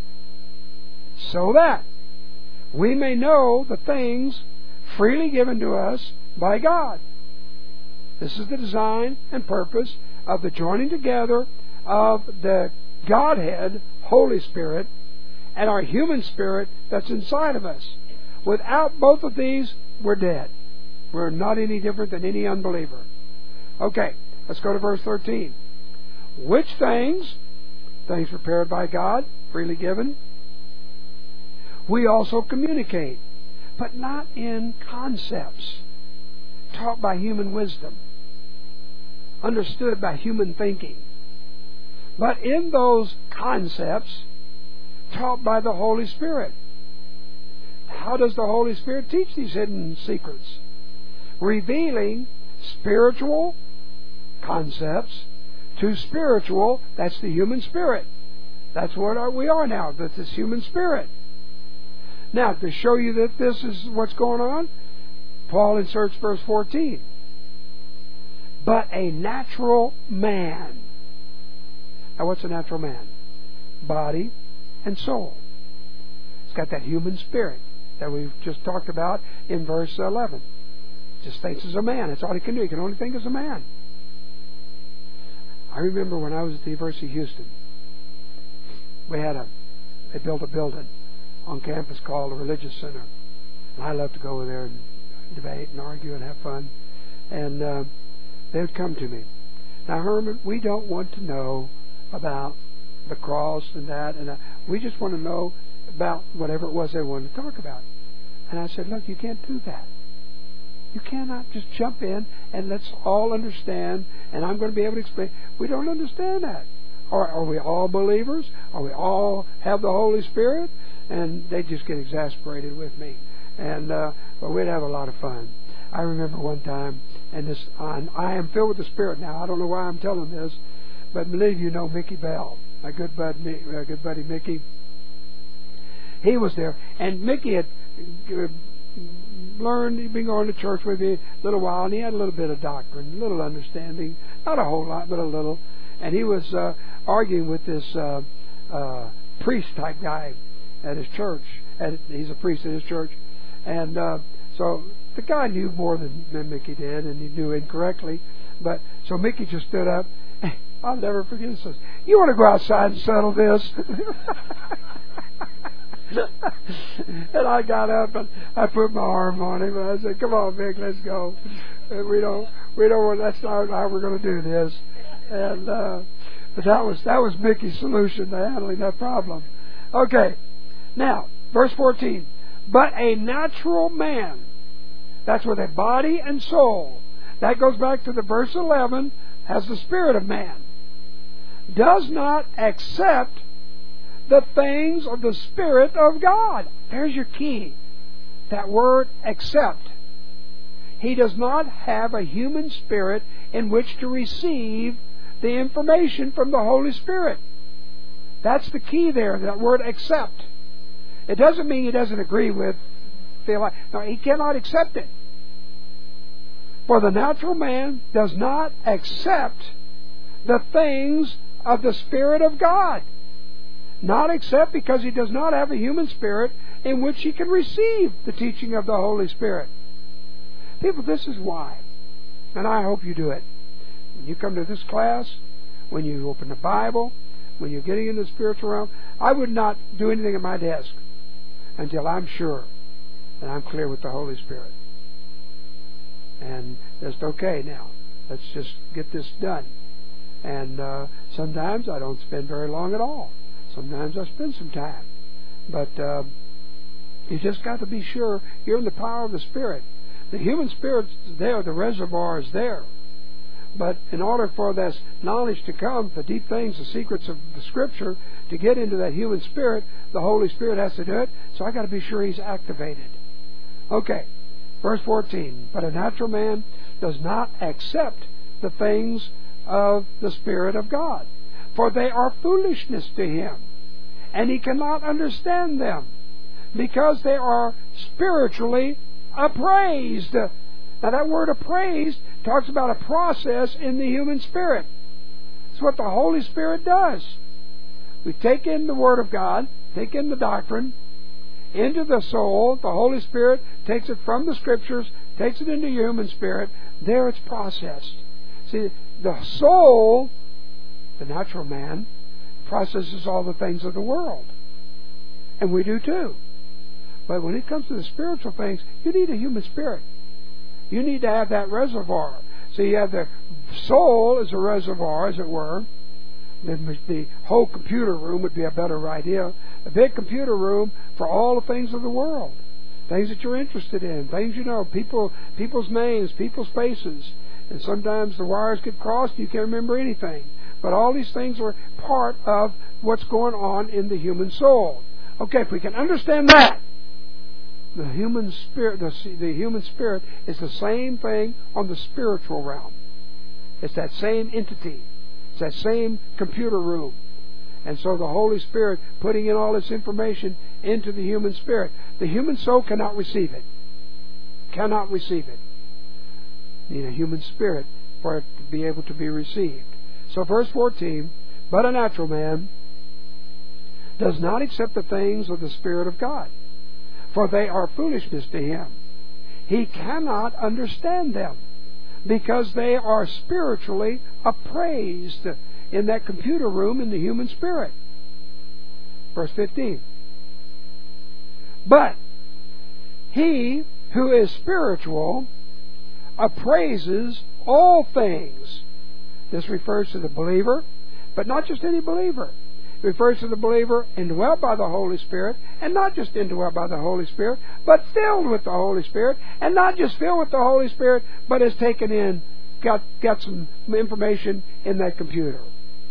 So that we may know the things freely given to us by God. This is the design and purpose of the joining together of the Godhead, Holy Spirit, and our human spirit that's inside of us. Without both of these, we're dead. We're not any different than any unbeliever. Okay, let's go to verse thirteen. Which things, things prepared by God, freely given, we also communicate, but not in concepts taught by human wisdom, understood by human thinking, but in those concepts taught by the Holy Spirit. How does the Holy Spirit teach these hidden secrets? Revealing spiritual concepts to spiritual, that's the human spirit. That's what we are now, that's this human spirit. Now, to show you that this is what's going on, Paul inserts verse fourteen. But a natural man. Now, what's a natural man? Body and soul. It's got that human spirit that we've just talked about in verse eleven. Just thinks as a man. That's all he can do. He can only think as a man. I remember when I was at the University of Houston, we had a, they built a building on campus called the Religious Center. And I loved to go over there and debate and argue and have fun. And uh, they would come to me. Now, Herman, we don't want to know about the cross and that. and uh, We just want to know about whatever it was they wanted to talk about. And I said, look, you can't do that. You cannot just jump in and let's all understand, and I'm going to be able to explain. We don't understand that. Are, are we all believers? Are we all have the Holy Spirit? And they just get exasperated with me. And uh, but we'd have a lot of fun. I remember one time, and this I, I am filled with the Spirit now. I don't know why I'm telling this, but believe you know Mickey Bell, my good bud, my good buddy Mickey. He was there, and Mickey had uh, learned. He'd been going to church with me a little while, and he had a little bit of doctrine, a little understanding, not a whole lot, but a little. And he was uh, arguing with this uh, uh, priest type guy at his church. At, he's a priest at his church, and uh, so the guy knew more than, than Mickey did, and he knew incorrectly. But so Mickey just stood up. I'll never forget this. You want to go outside and settle this? And I got up and I put my arm on him and I said, "Come on, Mick, let's go. We don't, we don't. That's not how we're going to do this." And uh, but that was that was Mickey's solution to handling that problem. Okay, now verse fourteen. But a natural man, that's with a body and soul. That goes back to the verse eleven. Has the spirit of man, does not accept the things of the Spirit of God. There's your key. That word accept. He does not have a human spirit in which to receive the information from the Holy Spirit. That's the key there, that word accept. It doesn't mean he doesn't agree with theology. No, he cannot accept it. For the natural man does not accept the things of the Spirit of God. Not accept because he does not have a human spirit in which he can receive the teaching of the Holy Spirit. People, this is why, and I hope you do it. When you come to this class, when you open the Bible, when you're getting into the spiritual realm, I would not do anything at my desk until I'm sure that I'm clear with the Holy Spirit. And just, okay, now, let's just get this done. And uh, sometimes I don't spend very long at all. Sometimes I spend some time. But uh, you just got to be sure you're in the power of the Spirit. The human spirit's there, the reservoir is there. But in order for this knowledge to come, the deep things, the secrets of the Scripture, to get into that human spirit, the Holy Spirit has to do it. So I got to be sure He's activated. Okay, verse fourteen. But a natural man does not accept the things of the Spirit of God, for they are foolishness to him, and he cannot understand them, because they are spiritually appraised. Now that word appraised talks about a process in the human spirit. It's what the Holy Spirit does. We take in the Word of God, take in the doctrine, into the soul. The Holy Spirit takes it from the Scriptures, takes it into your human spirit. There it's processed. See, the soul, the natural man, processes all the things of the world. And we do too. But when it comes to the spiritual things, you need a human spirit. You need to have that reservoir. So you have the soul as a reservoir, as it were. Then the whole computer room would be a better idea. A big computer room for all the things of the world. Things that you're interested in. Things you know. People, people's names, people's faces. And sometimes the wires get crossed and you can't remember anything. But all these things are part of what's going on in the human soul. Okay, if we can understand that, the human spirit, the, the human spirit is the same thing on the spiritual realm. It's that same entity. It's that same computer room. And so the Holy Spirit putting in all this information into the human spirit. The human soul cannot receive it. Cannot receive it. Need a human spirit for it to be able to be received. So verse fourteen, but a natural man does not accept the things of the Spirit of God, for they are foolishness to him. He cannot understand them, because they are spiritually appraised in that computer room in the human spirit. Verse fifteen. But he who is spiritual appraises all things. This refers to the believer, but not just any believer. It refers to the believer indwelt by the Holy Spirit, and not just indwelt by the Holy Spirit, but filled with the Holy Spirit, and not just filled with the Holy Spirit, but has taken in, got, got some information in that computer.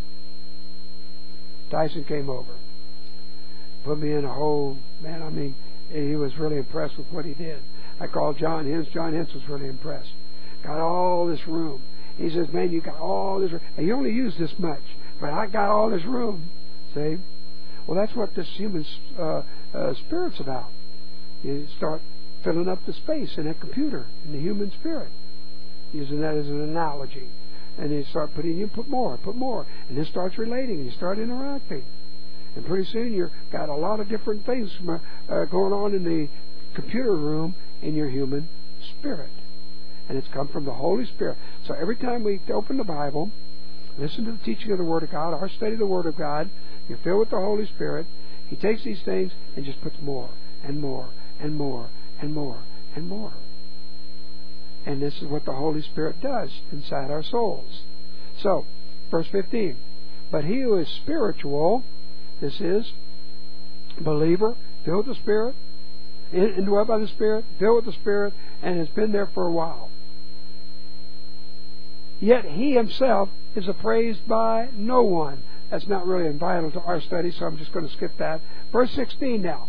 Tyson came over, put me in a whole, man, I mean, he was really impressed with what he did. I called John Hintz. John Hintz was really impressed. Got all this room. He says, man, you got all this room. And you only use this much, but I got all this room. See? Well, that's what this human uh, uh, spirit's about. You start filling up the space in that computer, in the human spirit. Using that as an analogy. And you start putting, you put more, put more. And it starts relating, and you start interacting. And pretty soon you've got a lot of different things uh, going on in the computer room in your human spirit. And it's come from the Holy Spirit. So every time we open the Bible, listen to the teaching of the Word of God, or study the Word of God, you're filled with the Holy Spirit. He takes these things and just puts more and more and more and more and more. And this is what the Holy Spirit does inside our souls. So, Verse fifteen. But he who is spiritual, this is, believer, filled with the Spirit, indwelt by the Spirit, filled with the Spirit, and has been there for a while. Yet he himself is appraised by no one. That's not really vital to our study, so I'm just going to skip that. Verse sixteen now.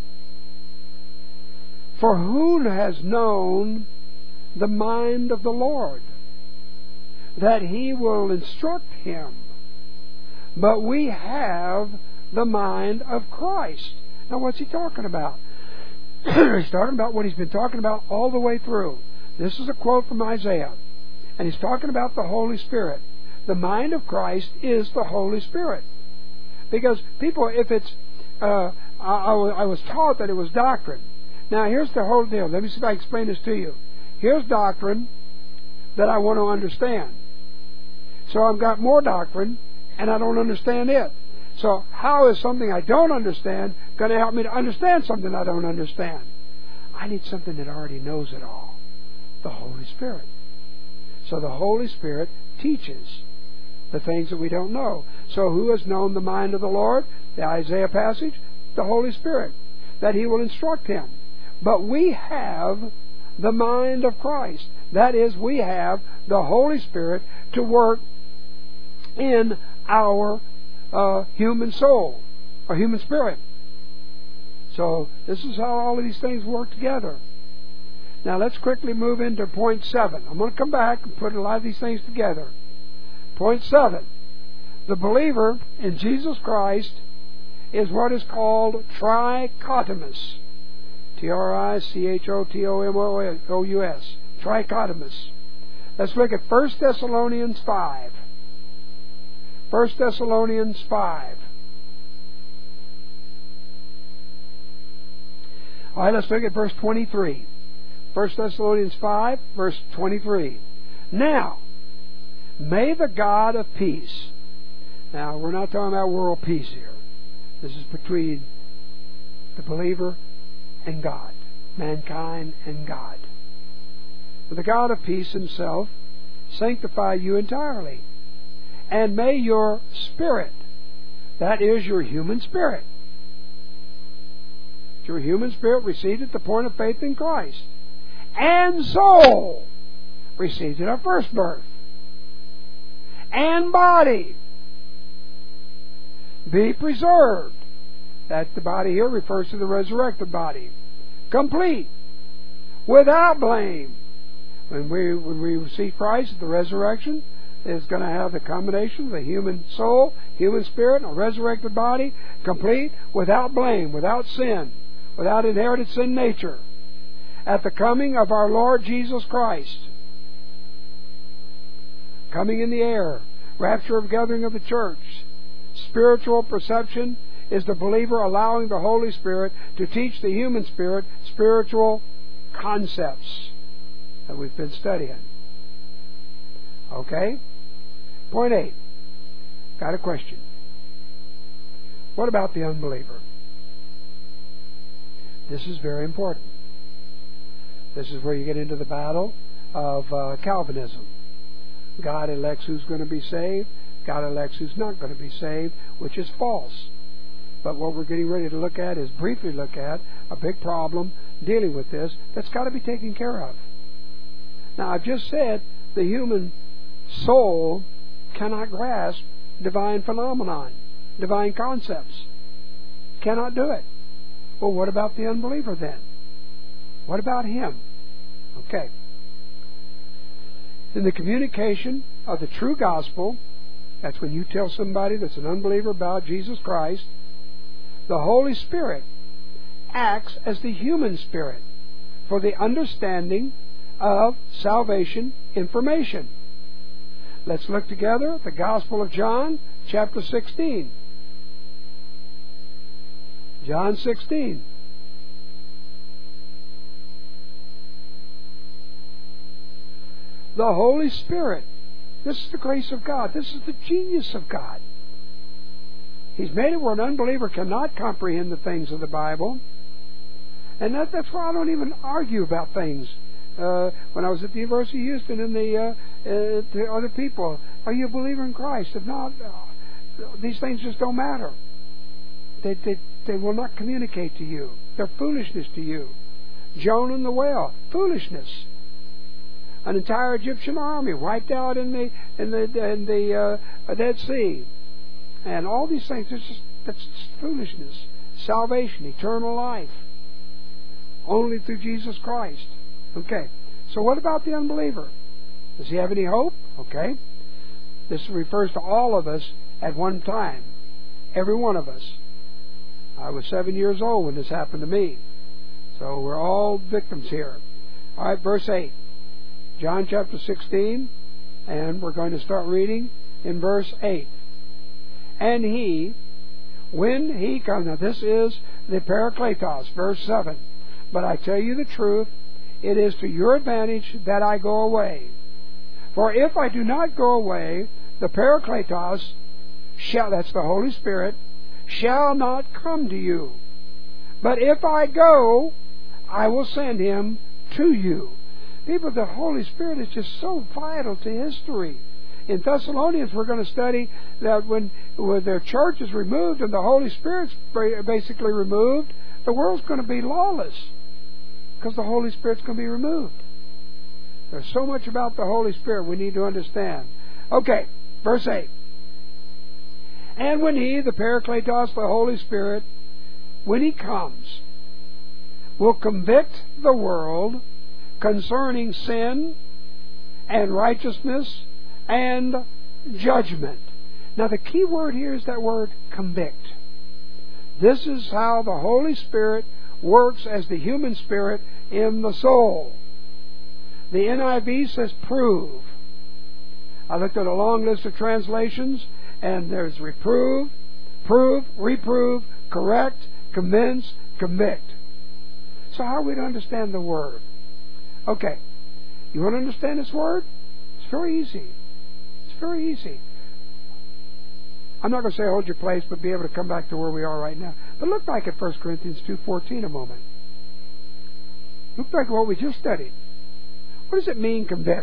For who has known the mind of the Lord, that he will instruct him? But we have the mind of Christ. Now what's he talking about? He's talking about what he's been talking about all the way through. This is a quote from Isaiah. And he's talking about the Holy Spirit. The mind of Christ is the Holy Spirit. Because people, if it's, uh, I, I, I was taught that it was doctrine. Now here's the whole deal. Let me see if I can explain this to you. Here's doctrine that I want to understand. So I've got more doctrine, and I don't understand it. So how is something I don't understand going to help me to understand something I don't understand? I need something that already knows it all. The Holy Spirit. So the Holy Spirit teaches the things that we don't know. So who has known the mind of the Lord? The Isaiah passage. The Holy Spirit. That He will instruct him. But we have the mind of Christ. That is, we have the Holy Spirit to work in our uh, human soul, or human spirit. So this is how all of these things work together. Now let's quickly move into point seven. I'm going to come back and put a lot of these things together. Point seven. The believer in Jesus Christ is what is called trichotomous. T R I C H O T O M O U S. Trichotomous. Let's look at First Thessalonians five. First Thessalonians five. All right, let's look at verse twenty-three. First Thessalonians five, verse twenty-three. Now, may the God of peace. Now, we're not talking about world peace here. This is between the believer and God. Mankind and God. The God of peace Himself sanctify you entirely. And may your spirit, that is your human spirit, your human spirit received at the point of faith in Christ, and soul received at our first birth, and body be preserved. That the body here refers to the resurrected body. Complete, without blame. When we when we receive Christ at the resurrection, it's going to have the combination of the human soul, human spirit, and a resurrected body, complete, without blame, without sin, without inherited sin nature, at the coming of our Lord Jesus Christ. Coming in the air, rapture of gathering of the church. Spiritual perception is the believer allowing the Holy Spirit to teach the human spirit spiritual concepts that we've been studying. Okay? Point eight. Got a question. What about the unbeliever? This is very important. This is where you get into the battle of uh, Calvinism. God elects who's going to be saved. God elects who's not going to be saved, which is false. But what we're getting ready to look at is briefly look at a big problem dealing with this that's got to be taken care of. Now, I've just said the human soul cannot grasp divine phenomenon, divine concepts. Cannot do it. Well, what about the unbeliever then? What about him? Okay. In the communication of the true gospel, that's when you tell somebody that's an unbeliever about Jesus Christ, the Holy Spirit acts as the human spirit for the understanding of salvation information. Let's look together at the Gospel of John, chapter sixteen. John sixteen. The Holy Spirit. This is the grace of God. This is the genius of God. He's made it where an unbeliever cannot comprehend the things of the Bible. And that, that's why I don't even argue about things. Uh, when I was at the University of Houston, and the uh, uh, to other people, Are you a believer in Christ? If not, uh, these things just don't matter. They, they, they will not communicate to you. They're foolishness to you. Jonah and the whale, foolishness. An entire Egyptian army wiped out in the in the in the uh, Dead Sea, and all these things. It's just that's just foolishness. Salvation, eternal life, only through Jesus Christ. Okay. So what about the unbeliever? Does he have any hope? Okay. This refers to all of us at one time. Every one of us. I was seven years old when this happened to me. So we're all victims here. All right, verse eight. John chapter sixteen, and we're going to start reading in verse eight. And he, when he comes, now this is the Parakletos, verse seven. But I tell you the truth, it is to your advantage that I go away. For if I do not go away, the Parakletos, shall, that's the Holy Spirit, shall not come to you. But if I go, I will send him to you. People, the Holy Spirit is just so vital to history. In Thessalonians, we're going to study that when, when their church is removed and the Holy Spirit's basically removed, the world's going to be lawless because the Holy Spirit's going to be removed. There's so much about the Holy Spirit we need to understand. Okay, verse eight. And when He, the Parakletos, the Holy Spirit, when He comes, will convict the world concerning sin and righteousness and judgment. Now the key word here is that word convict. This is how the Holy Spirit works as the human spirit in the soul. The N I V says prove. I looked at a long list of translations, and there's reprove, prove, reprove, correct, convince, convict. So how are we to understand the word? Okay, you want to understand this word? It's very easy. It's very easy. I'm not going to say hold your place, but be able to come back to where we are right now. But look back at First Corinthians two fourteen a moment. Look back at what we just studied. What does it mean, convict?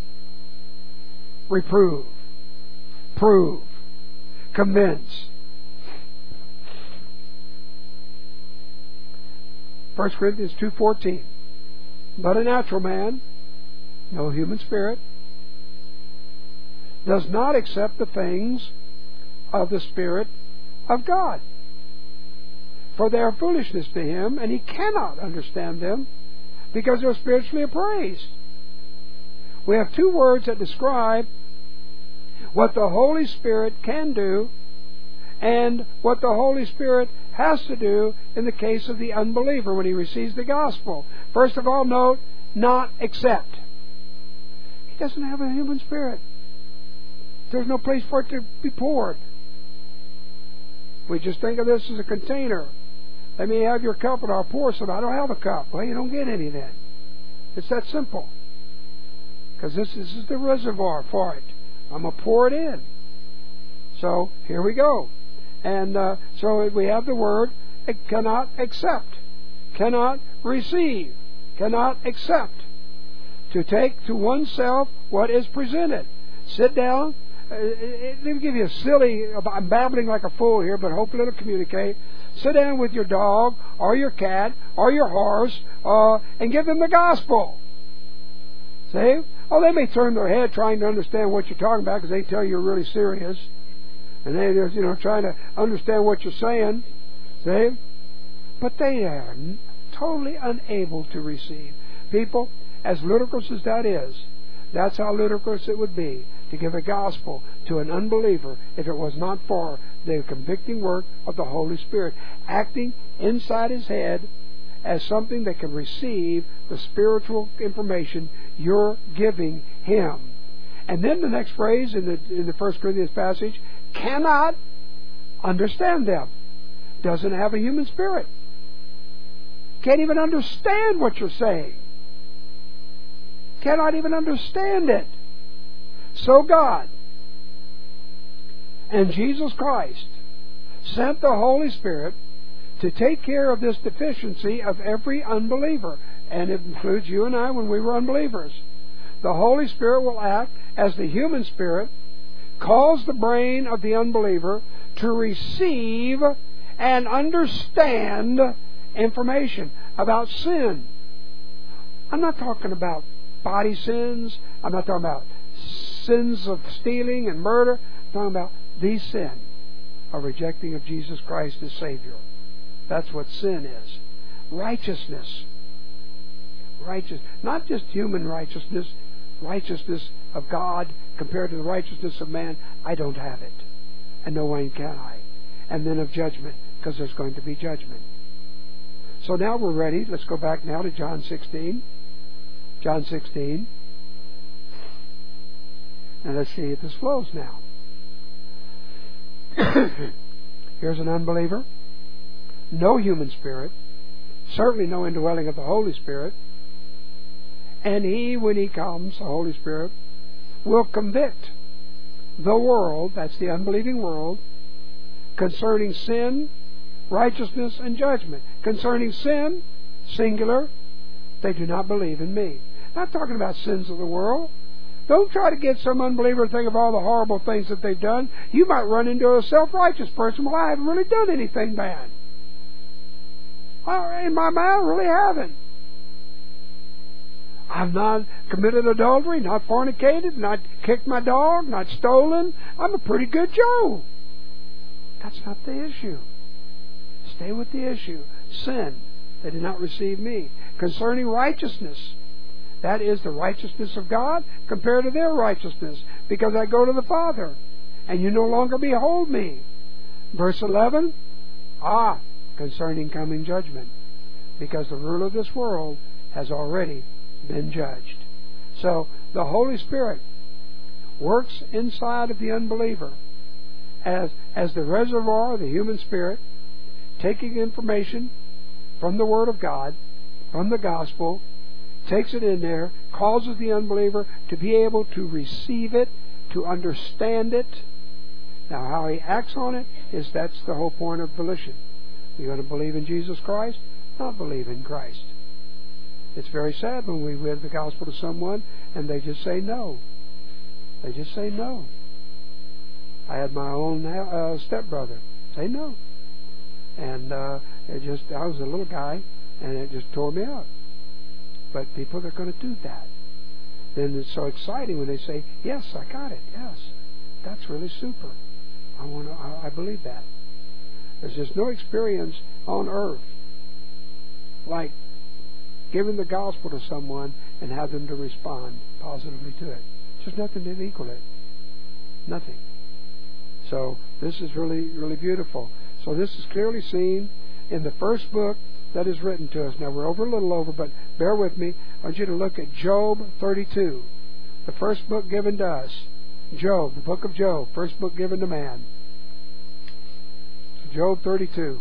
Reprove. Prove. Convince. First Corinthians two fourteen. But a natural man, no human spirit, does not accept the things of the Spirit of God. For they are foolishness to him, and he cannot understand them, because they are spiritually appraised. We have two words that describe what the Holy Spirit can do and what the Holy Spirit has to do in the case of the unbeliever when he receives the gospel. First of all, note, not accept. He doesn't have a human spirit. There's no place for it to be poured. We just think of this as a container. Let me have your cup and I'll pour some. I don't have a cup. Well, you don't get any then. It's that simple. Because this, this is the reservoir for it. I'm going to pour it in. So, here we go. And uh, so we have the word, it cannot accept, cannot receive, cannot accept. To take to oneself what is presented. Sit down. Uh, let me give you a silly, I'm babbling like a fool here, but hopefully it'll communicate. Sit down with your dog, or your cat, or your horse, uh, and give them the gospel. See? Oh, they may turn their head trying to understand what you're talking about because they tell you you're really serious. And they're, you know, trying to understand what you're saying. See? But they are totally unable to receive. People, as ludicrous as that is, that's how ludicrous it would be to give a gospel to an unbeliever if it was not for the convicting work of the Holy Spirit acting inside his head as something that can receive the spiritual information you're giving him. And then the next phrase in the in the First Corinthians passage, cannot understand them. Doesn't have a human spirit. Can't even understand what you're saying. Cannot even understand it. So God and Jesus Christ sent the Holy Spirit to take care of this deficiency of every unbeliever. And it includes you and I when we were unbelievers. The Holy Spirit will act as the human spirit cause the brain of the unbeliever to receive and understand information about sin. I'm not talking about body sins. I'm not talking about sins of stealing and murder. I'm talking about the sin of rejecting of Jesus Christ as Savior. That's what sin is. Righteousness. Righteous. Not just human righteousness. Righteousness of God compared to the righteousness of man. I don't have it. And no one can I. And then of judgment, because there's going to be judgment. So now we're ready. Let's go back now to John sixteen. John sixteen. And let's see if this flows now. Here's an unbeliever. No human spirit. Certainly no indwelling of the Holy Spirit. And He, when He comes, the Holy Spirit, will convict the world, that's the unbelieving world, concerning sin, righteousness, and judgment. Concerning sin, singular, they do not believe in me. Not talking about sins of the world. Don't try to get some unbeliever to think of all the horrible things that they've done. You might run into a self-righteous person. Well, I haven't really done anything bad. I, in my mind, I really haven't. I've not committed adultery, not fornicated, not kicked my dog, not stolen. I'm a pretty good Joe. That's not the issue. Stay with the issue. Sin, they did not receive me. Concerning righteousness, that is the righteousness of God compared to their righteousness, because I go to the Father, and you no longer behold me. Verse eleven, ah, concerning coming judgment, because the ruler of this world has already been judged. So the Holy Spirit works inside of the unbeliever as, as the reservoir of the human spirit, taking information from the Word of God, from the gospel, takes it in there, causes the unbeliever to be able to receive it, to understand it. Now, how he acts on it is that's the whole point of volition. You're going to believe in Jesus Christ, not believe in Christ. It's very sad when we read the gospel to someone and they just say no. They just say no. I had my own uh, stepbrother say no. And uh, it just, I was a little guy, and it just tore me up. But people are going to do that. Then it's so exciting when they say, yes, I got it, yes. That's really super. I want to, I, I believe that. There's just no experience on earth like giving the gospel to someone and have them to respond positively to it. Just nothing to equal it. Nothing. So this is really, really beautiful. So this is clearly seen in the first book that is written to us. Now we're over a little over, but bear with me. I want you to look at Job thirty-two. The first book given to us. Job, the book of Job. First book given to man. Job thirty-two.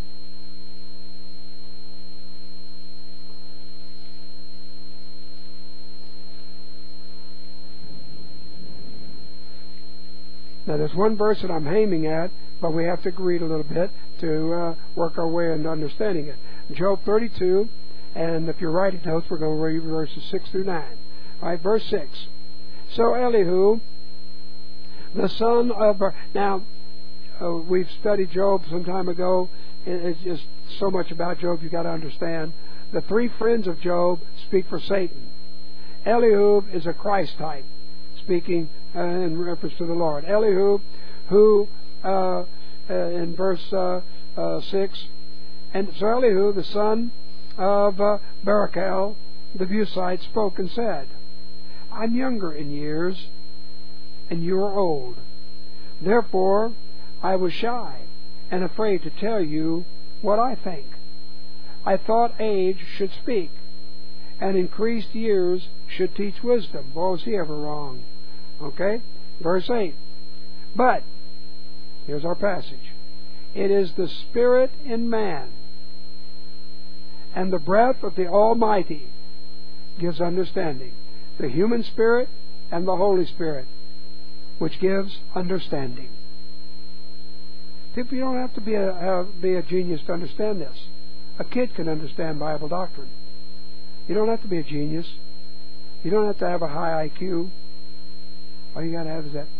Now there's one verse that I'm aiming at, but we have to read a little bit to uh, work our way into understanding it. Job thirty-two, and if you're writing notes, we're going to read verses six through nine. All right, verse six. So Elihu, the son of... Now, uh, we've studied Job some time ago. It's just so much about Job you've got to understand. The three friends of Job speak for Satan. Elihu is a Christ type, speaking uh, in reference to the Lord. Elihu, who... Uh, uh, in verse uh, uh, six, and so Elihu, the son of uh, Barachel, the Buzite, spoke and said, I'm younger in years, and you are old. Therefore, I was shy and afraid to tell you what I think. I thought age should speak, and increased years should teach wisdom. Boy, was he ever wrong. Okay? Verse eight. But here's our passage. It is the Spirit in man, and the breath of the Almighty gives understanding. The human spirit and the Holy Spirit, which gives understanding. People, you don't have to be a, uh, be a genius to understand this. A kid can understand Bible doctrine. You don't have to be a genius. You don't have to have a high I Q. All you got to have is that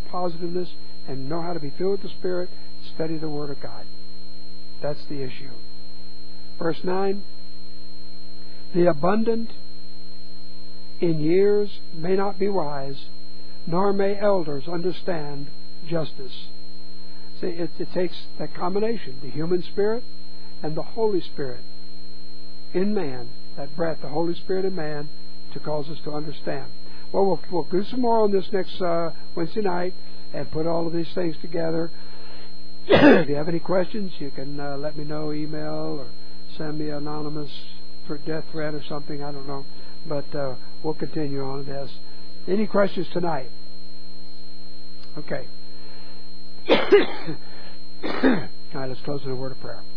positiveness and know how to be filled with the Spirit, study the Word of God. That's the issue. Verse nine, the abundant in years may not be wise, nor may elders understand justice. See, it, it takes that combination, the human spirit and the Holy Spirit in man, that breath, the Holy Spirit in man, to cause us to understand. Well, we'll, we'll do some more on this next uh, Wednesday night and put all of these things together. If you have any questions, you can uh, let me know, email, or send me an anonymous for death threat or something. I don't know. But uh, we'll continue on this. Any questions tonight? Okay. All right, let's close with a word of prayer.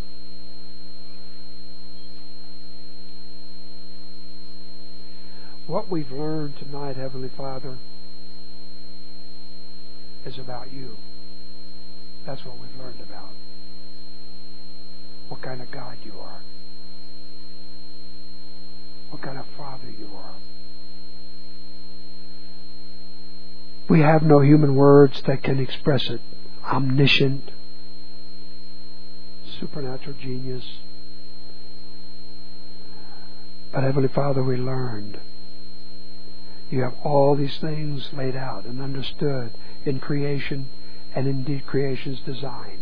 What we've learned tonight, Heavenly Father, is about you. That's what we've learned about. What kind of God you are. What kind of Father you are. We have no human words that can express it. Omniscient, supernatural genius. But Heavenly Father, we learned you have all these things laid out and understood in creation and indeed creation's design.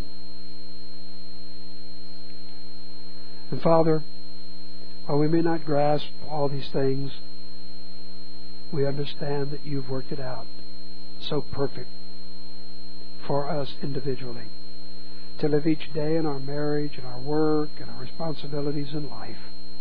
And Father, while we may not grasp all these things, we understand that you've worked it out so perfect for us individually to live each day in our marriage and our work and our responsibilities in life,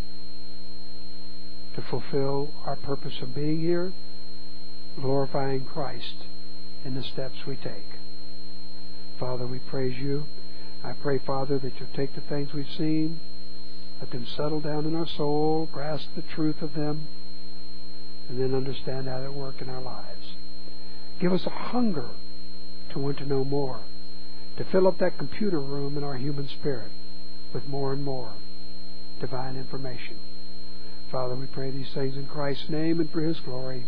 to fulfill our purpose of being here, glorifying Christ in the steps we take. Father, we praise you. I pray, Father, that you'll take the things we've seen, let them settle down in our soul, grasp the truth of them, and then understand how they work in our lives. Give us a hunger to want to know more, to fill up that computer room in our human spirit with more and more divine information. Father, we pray these things in Christ's name and for His glory.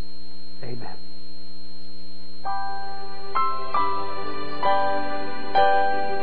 Amen.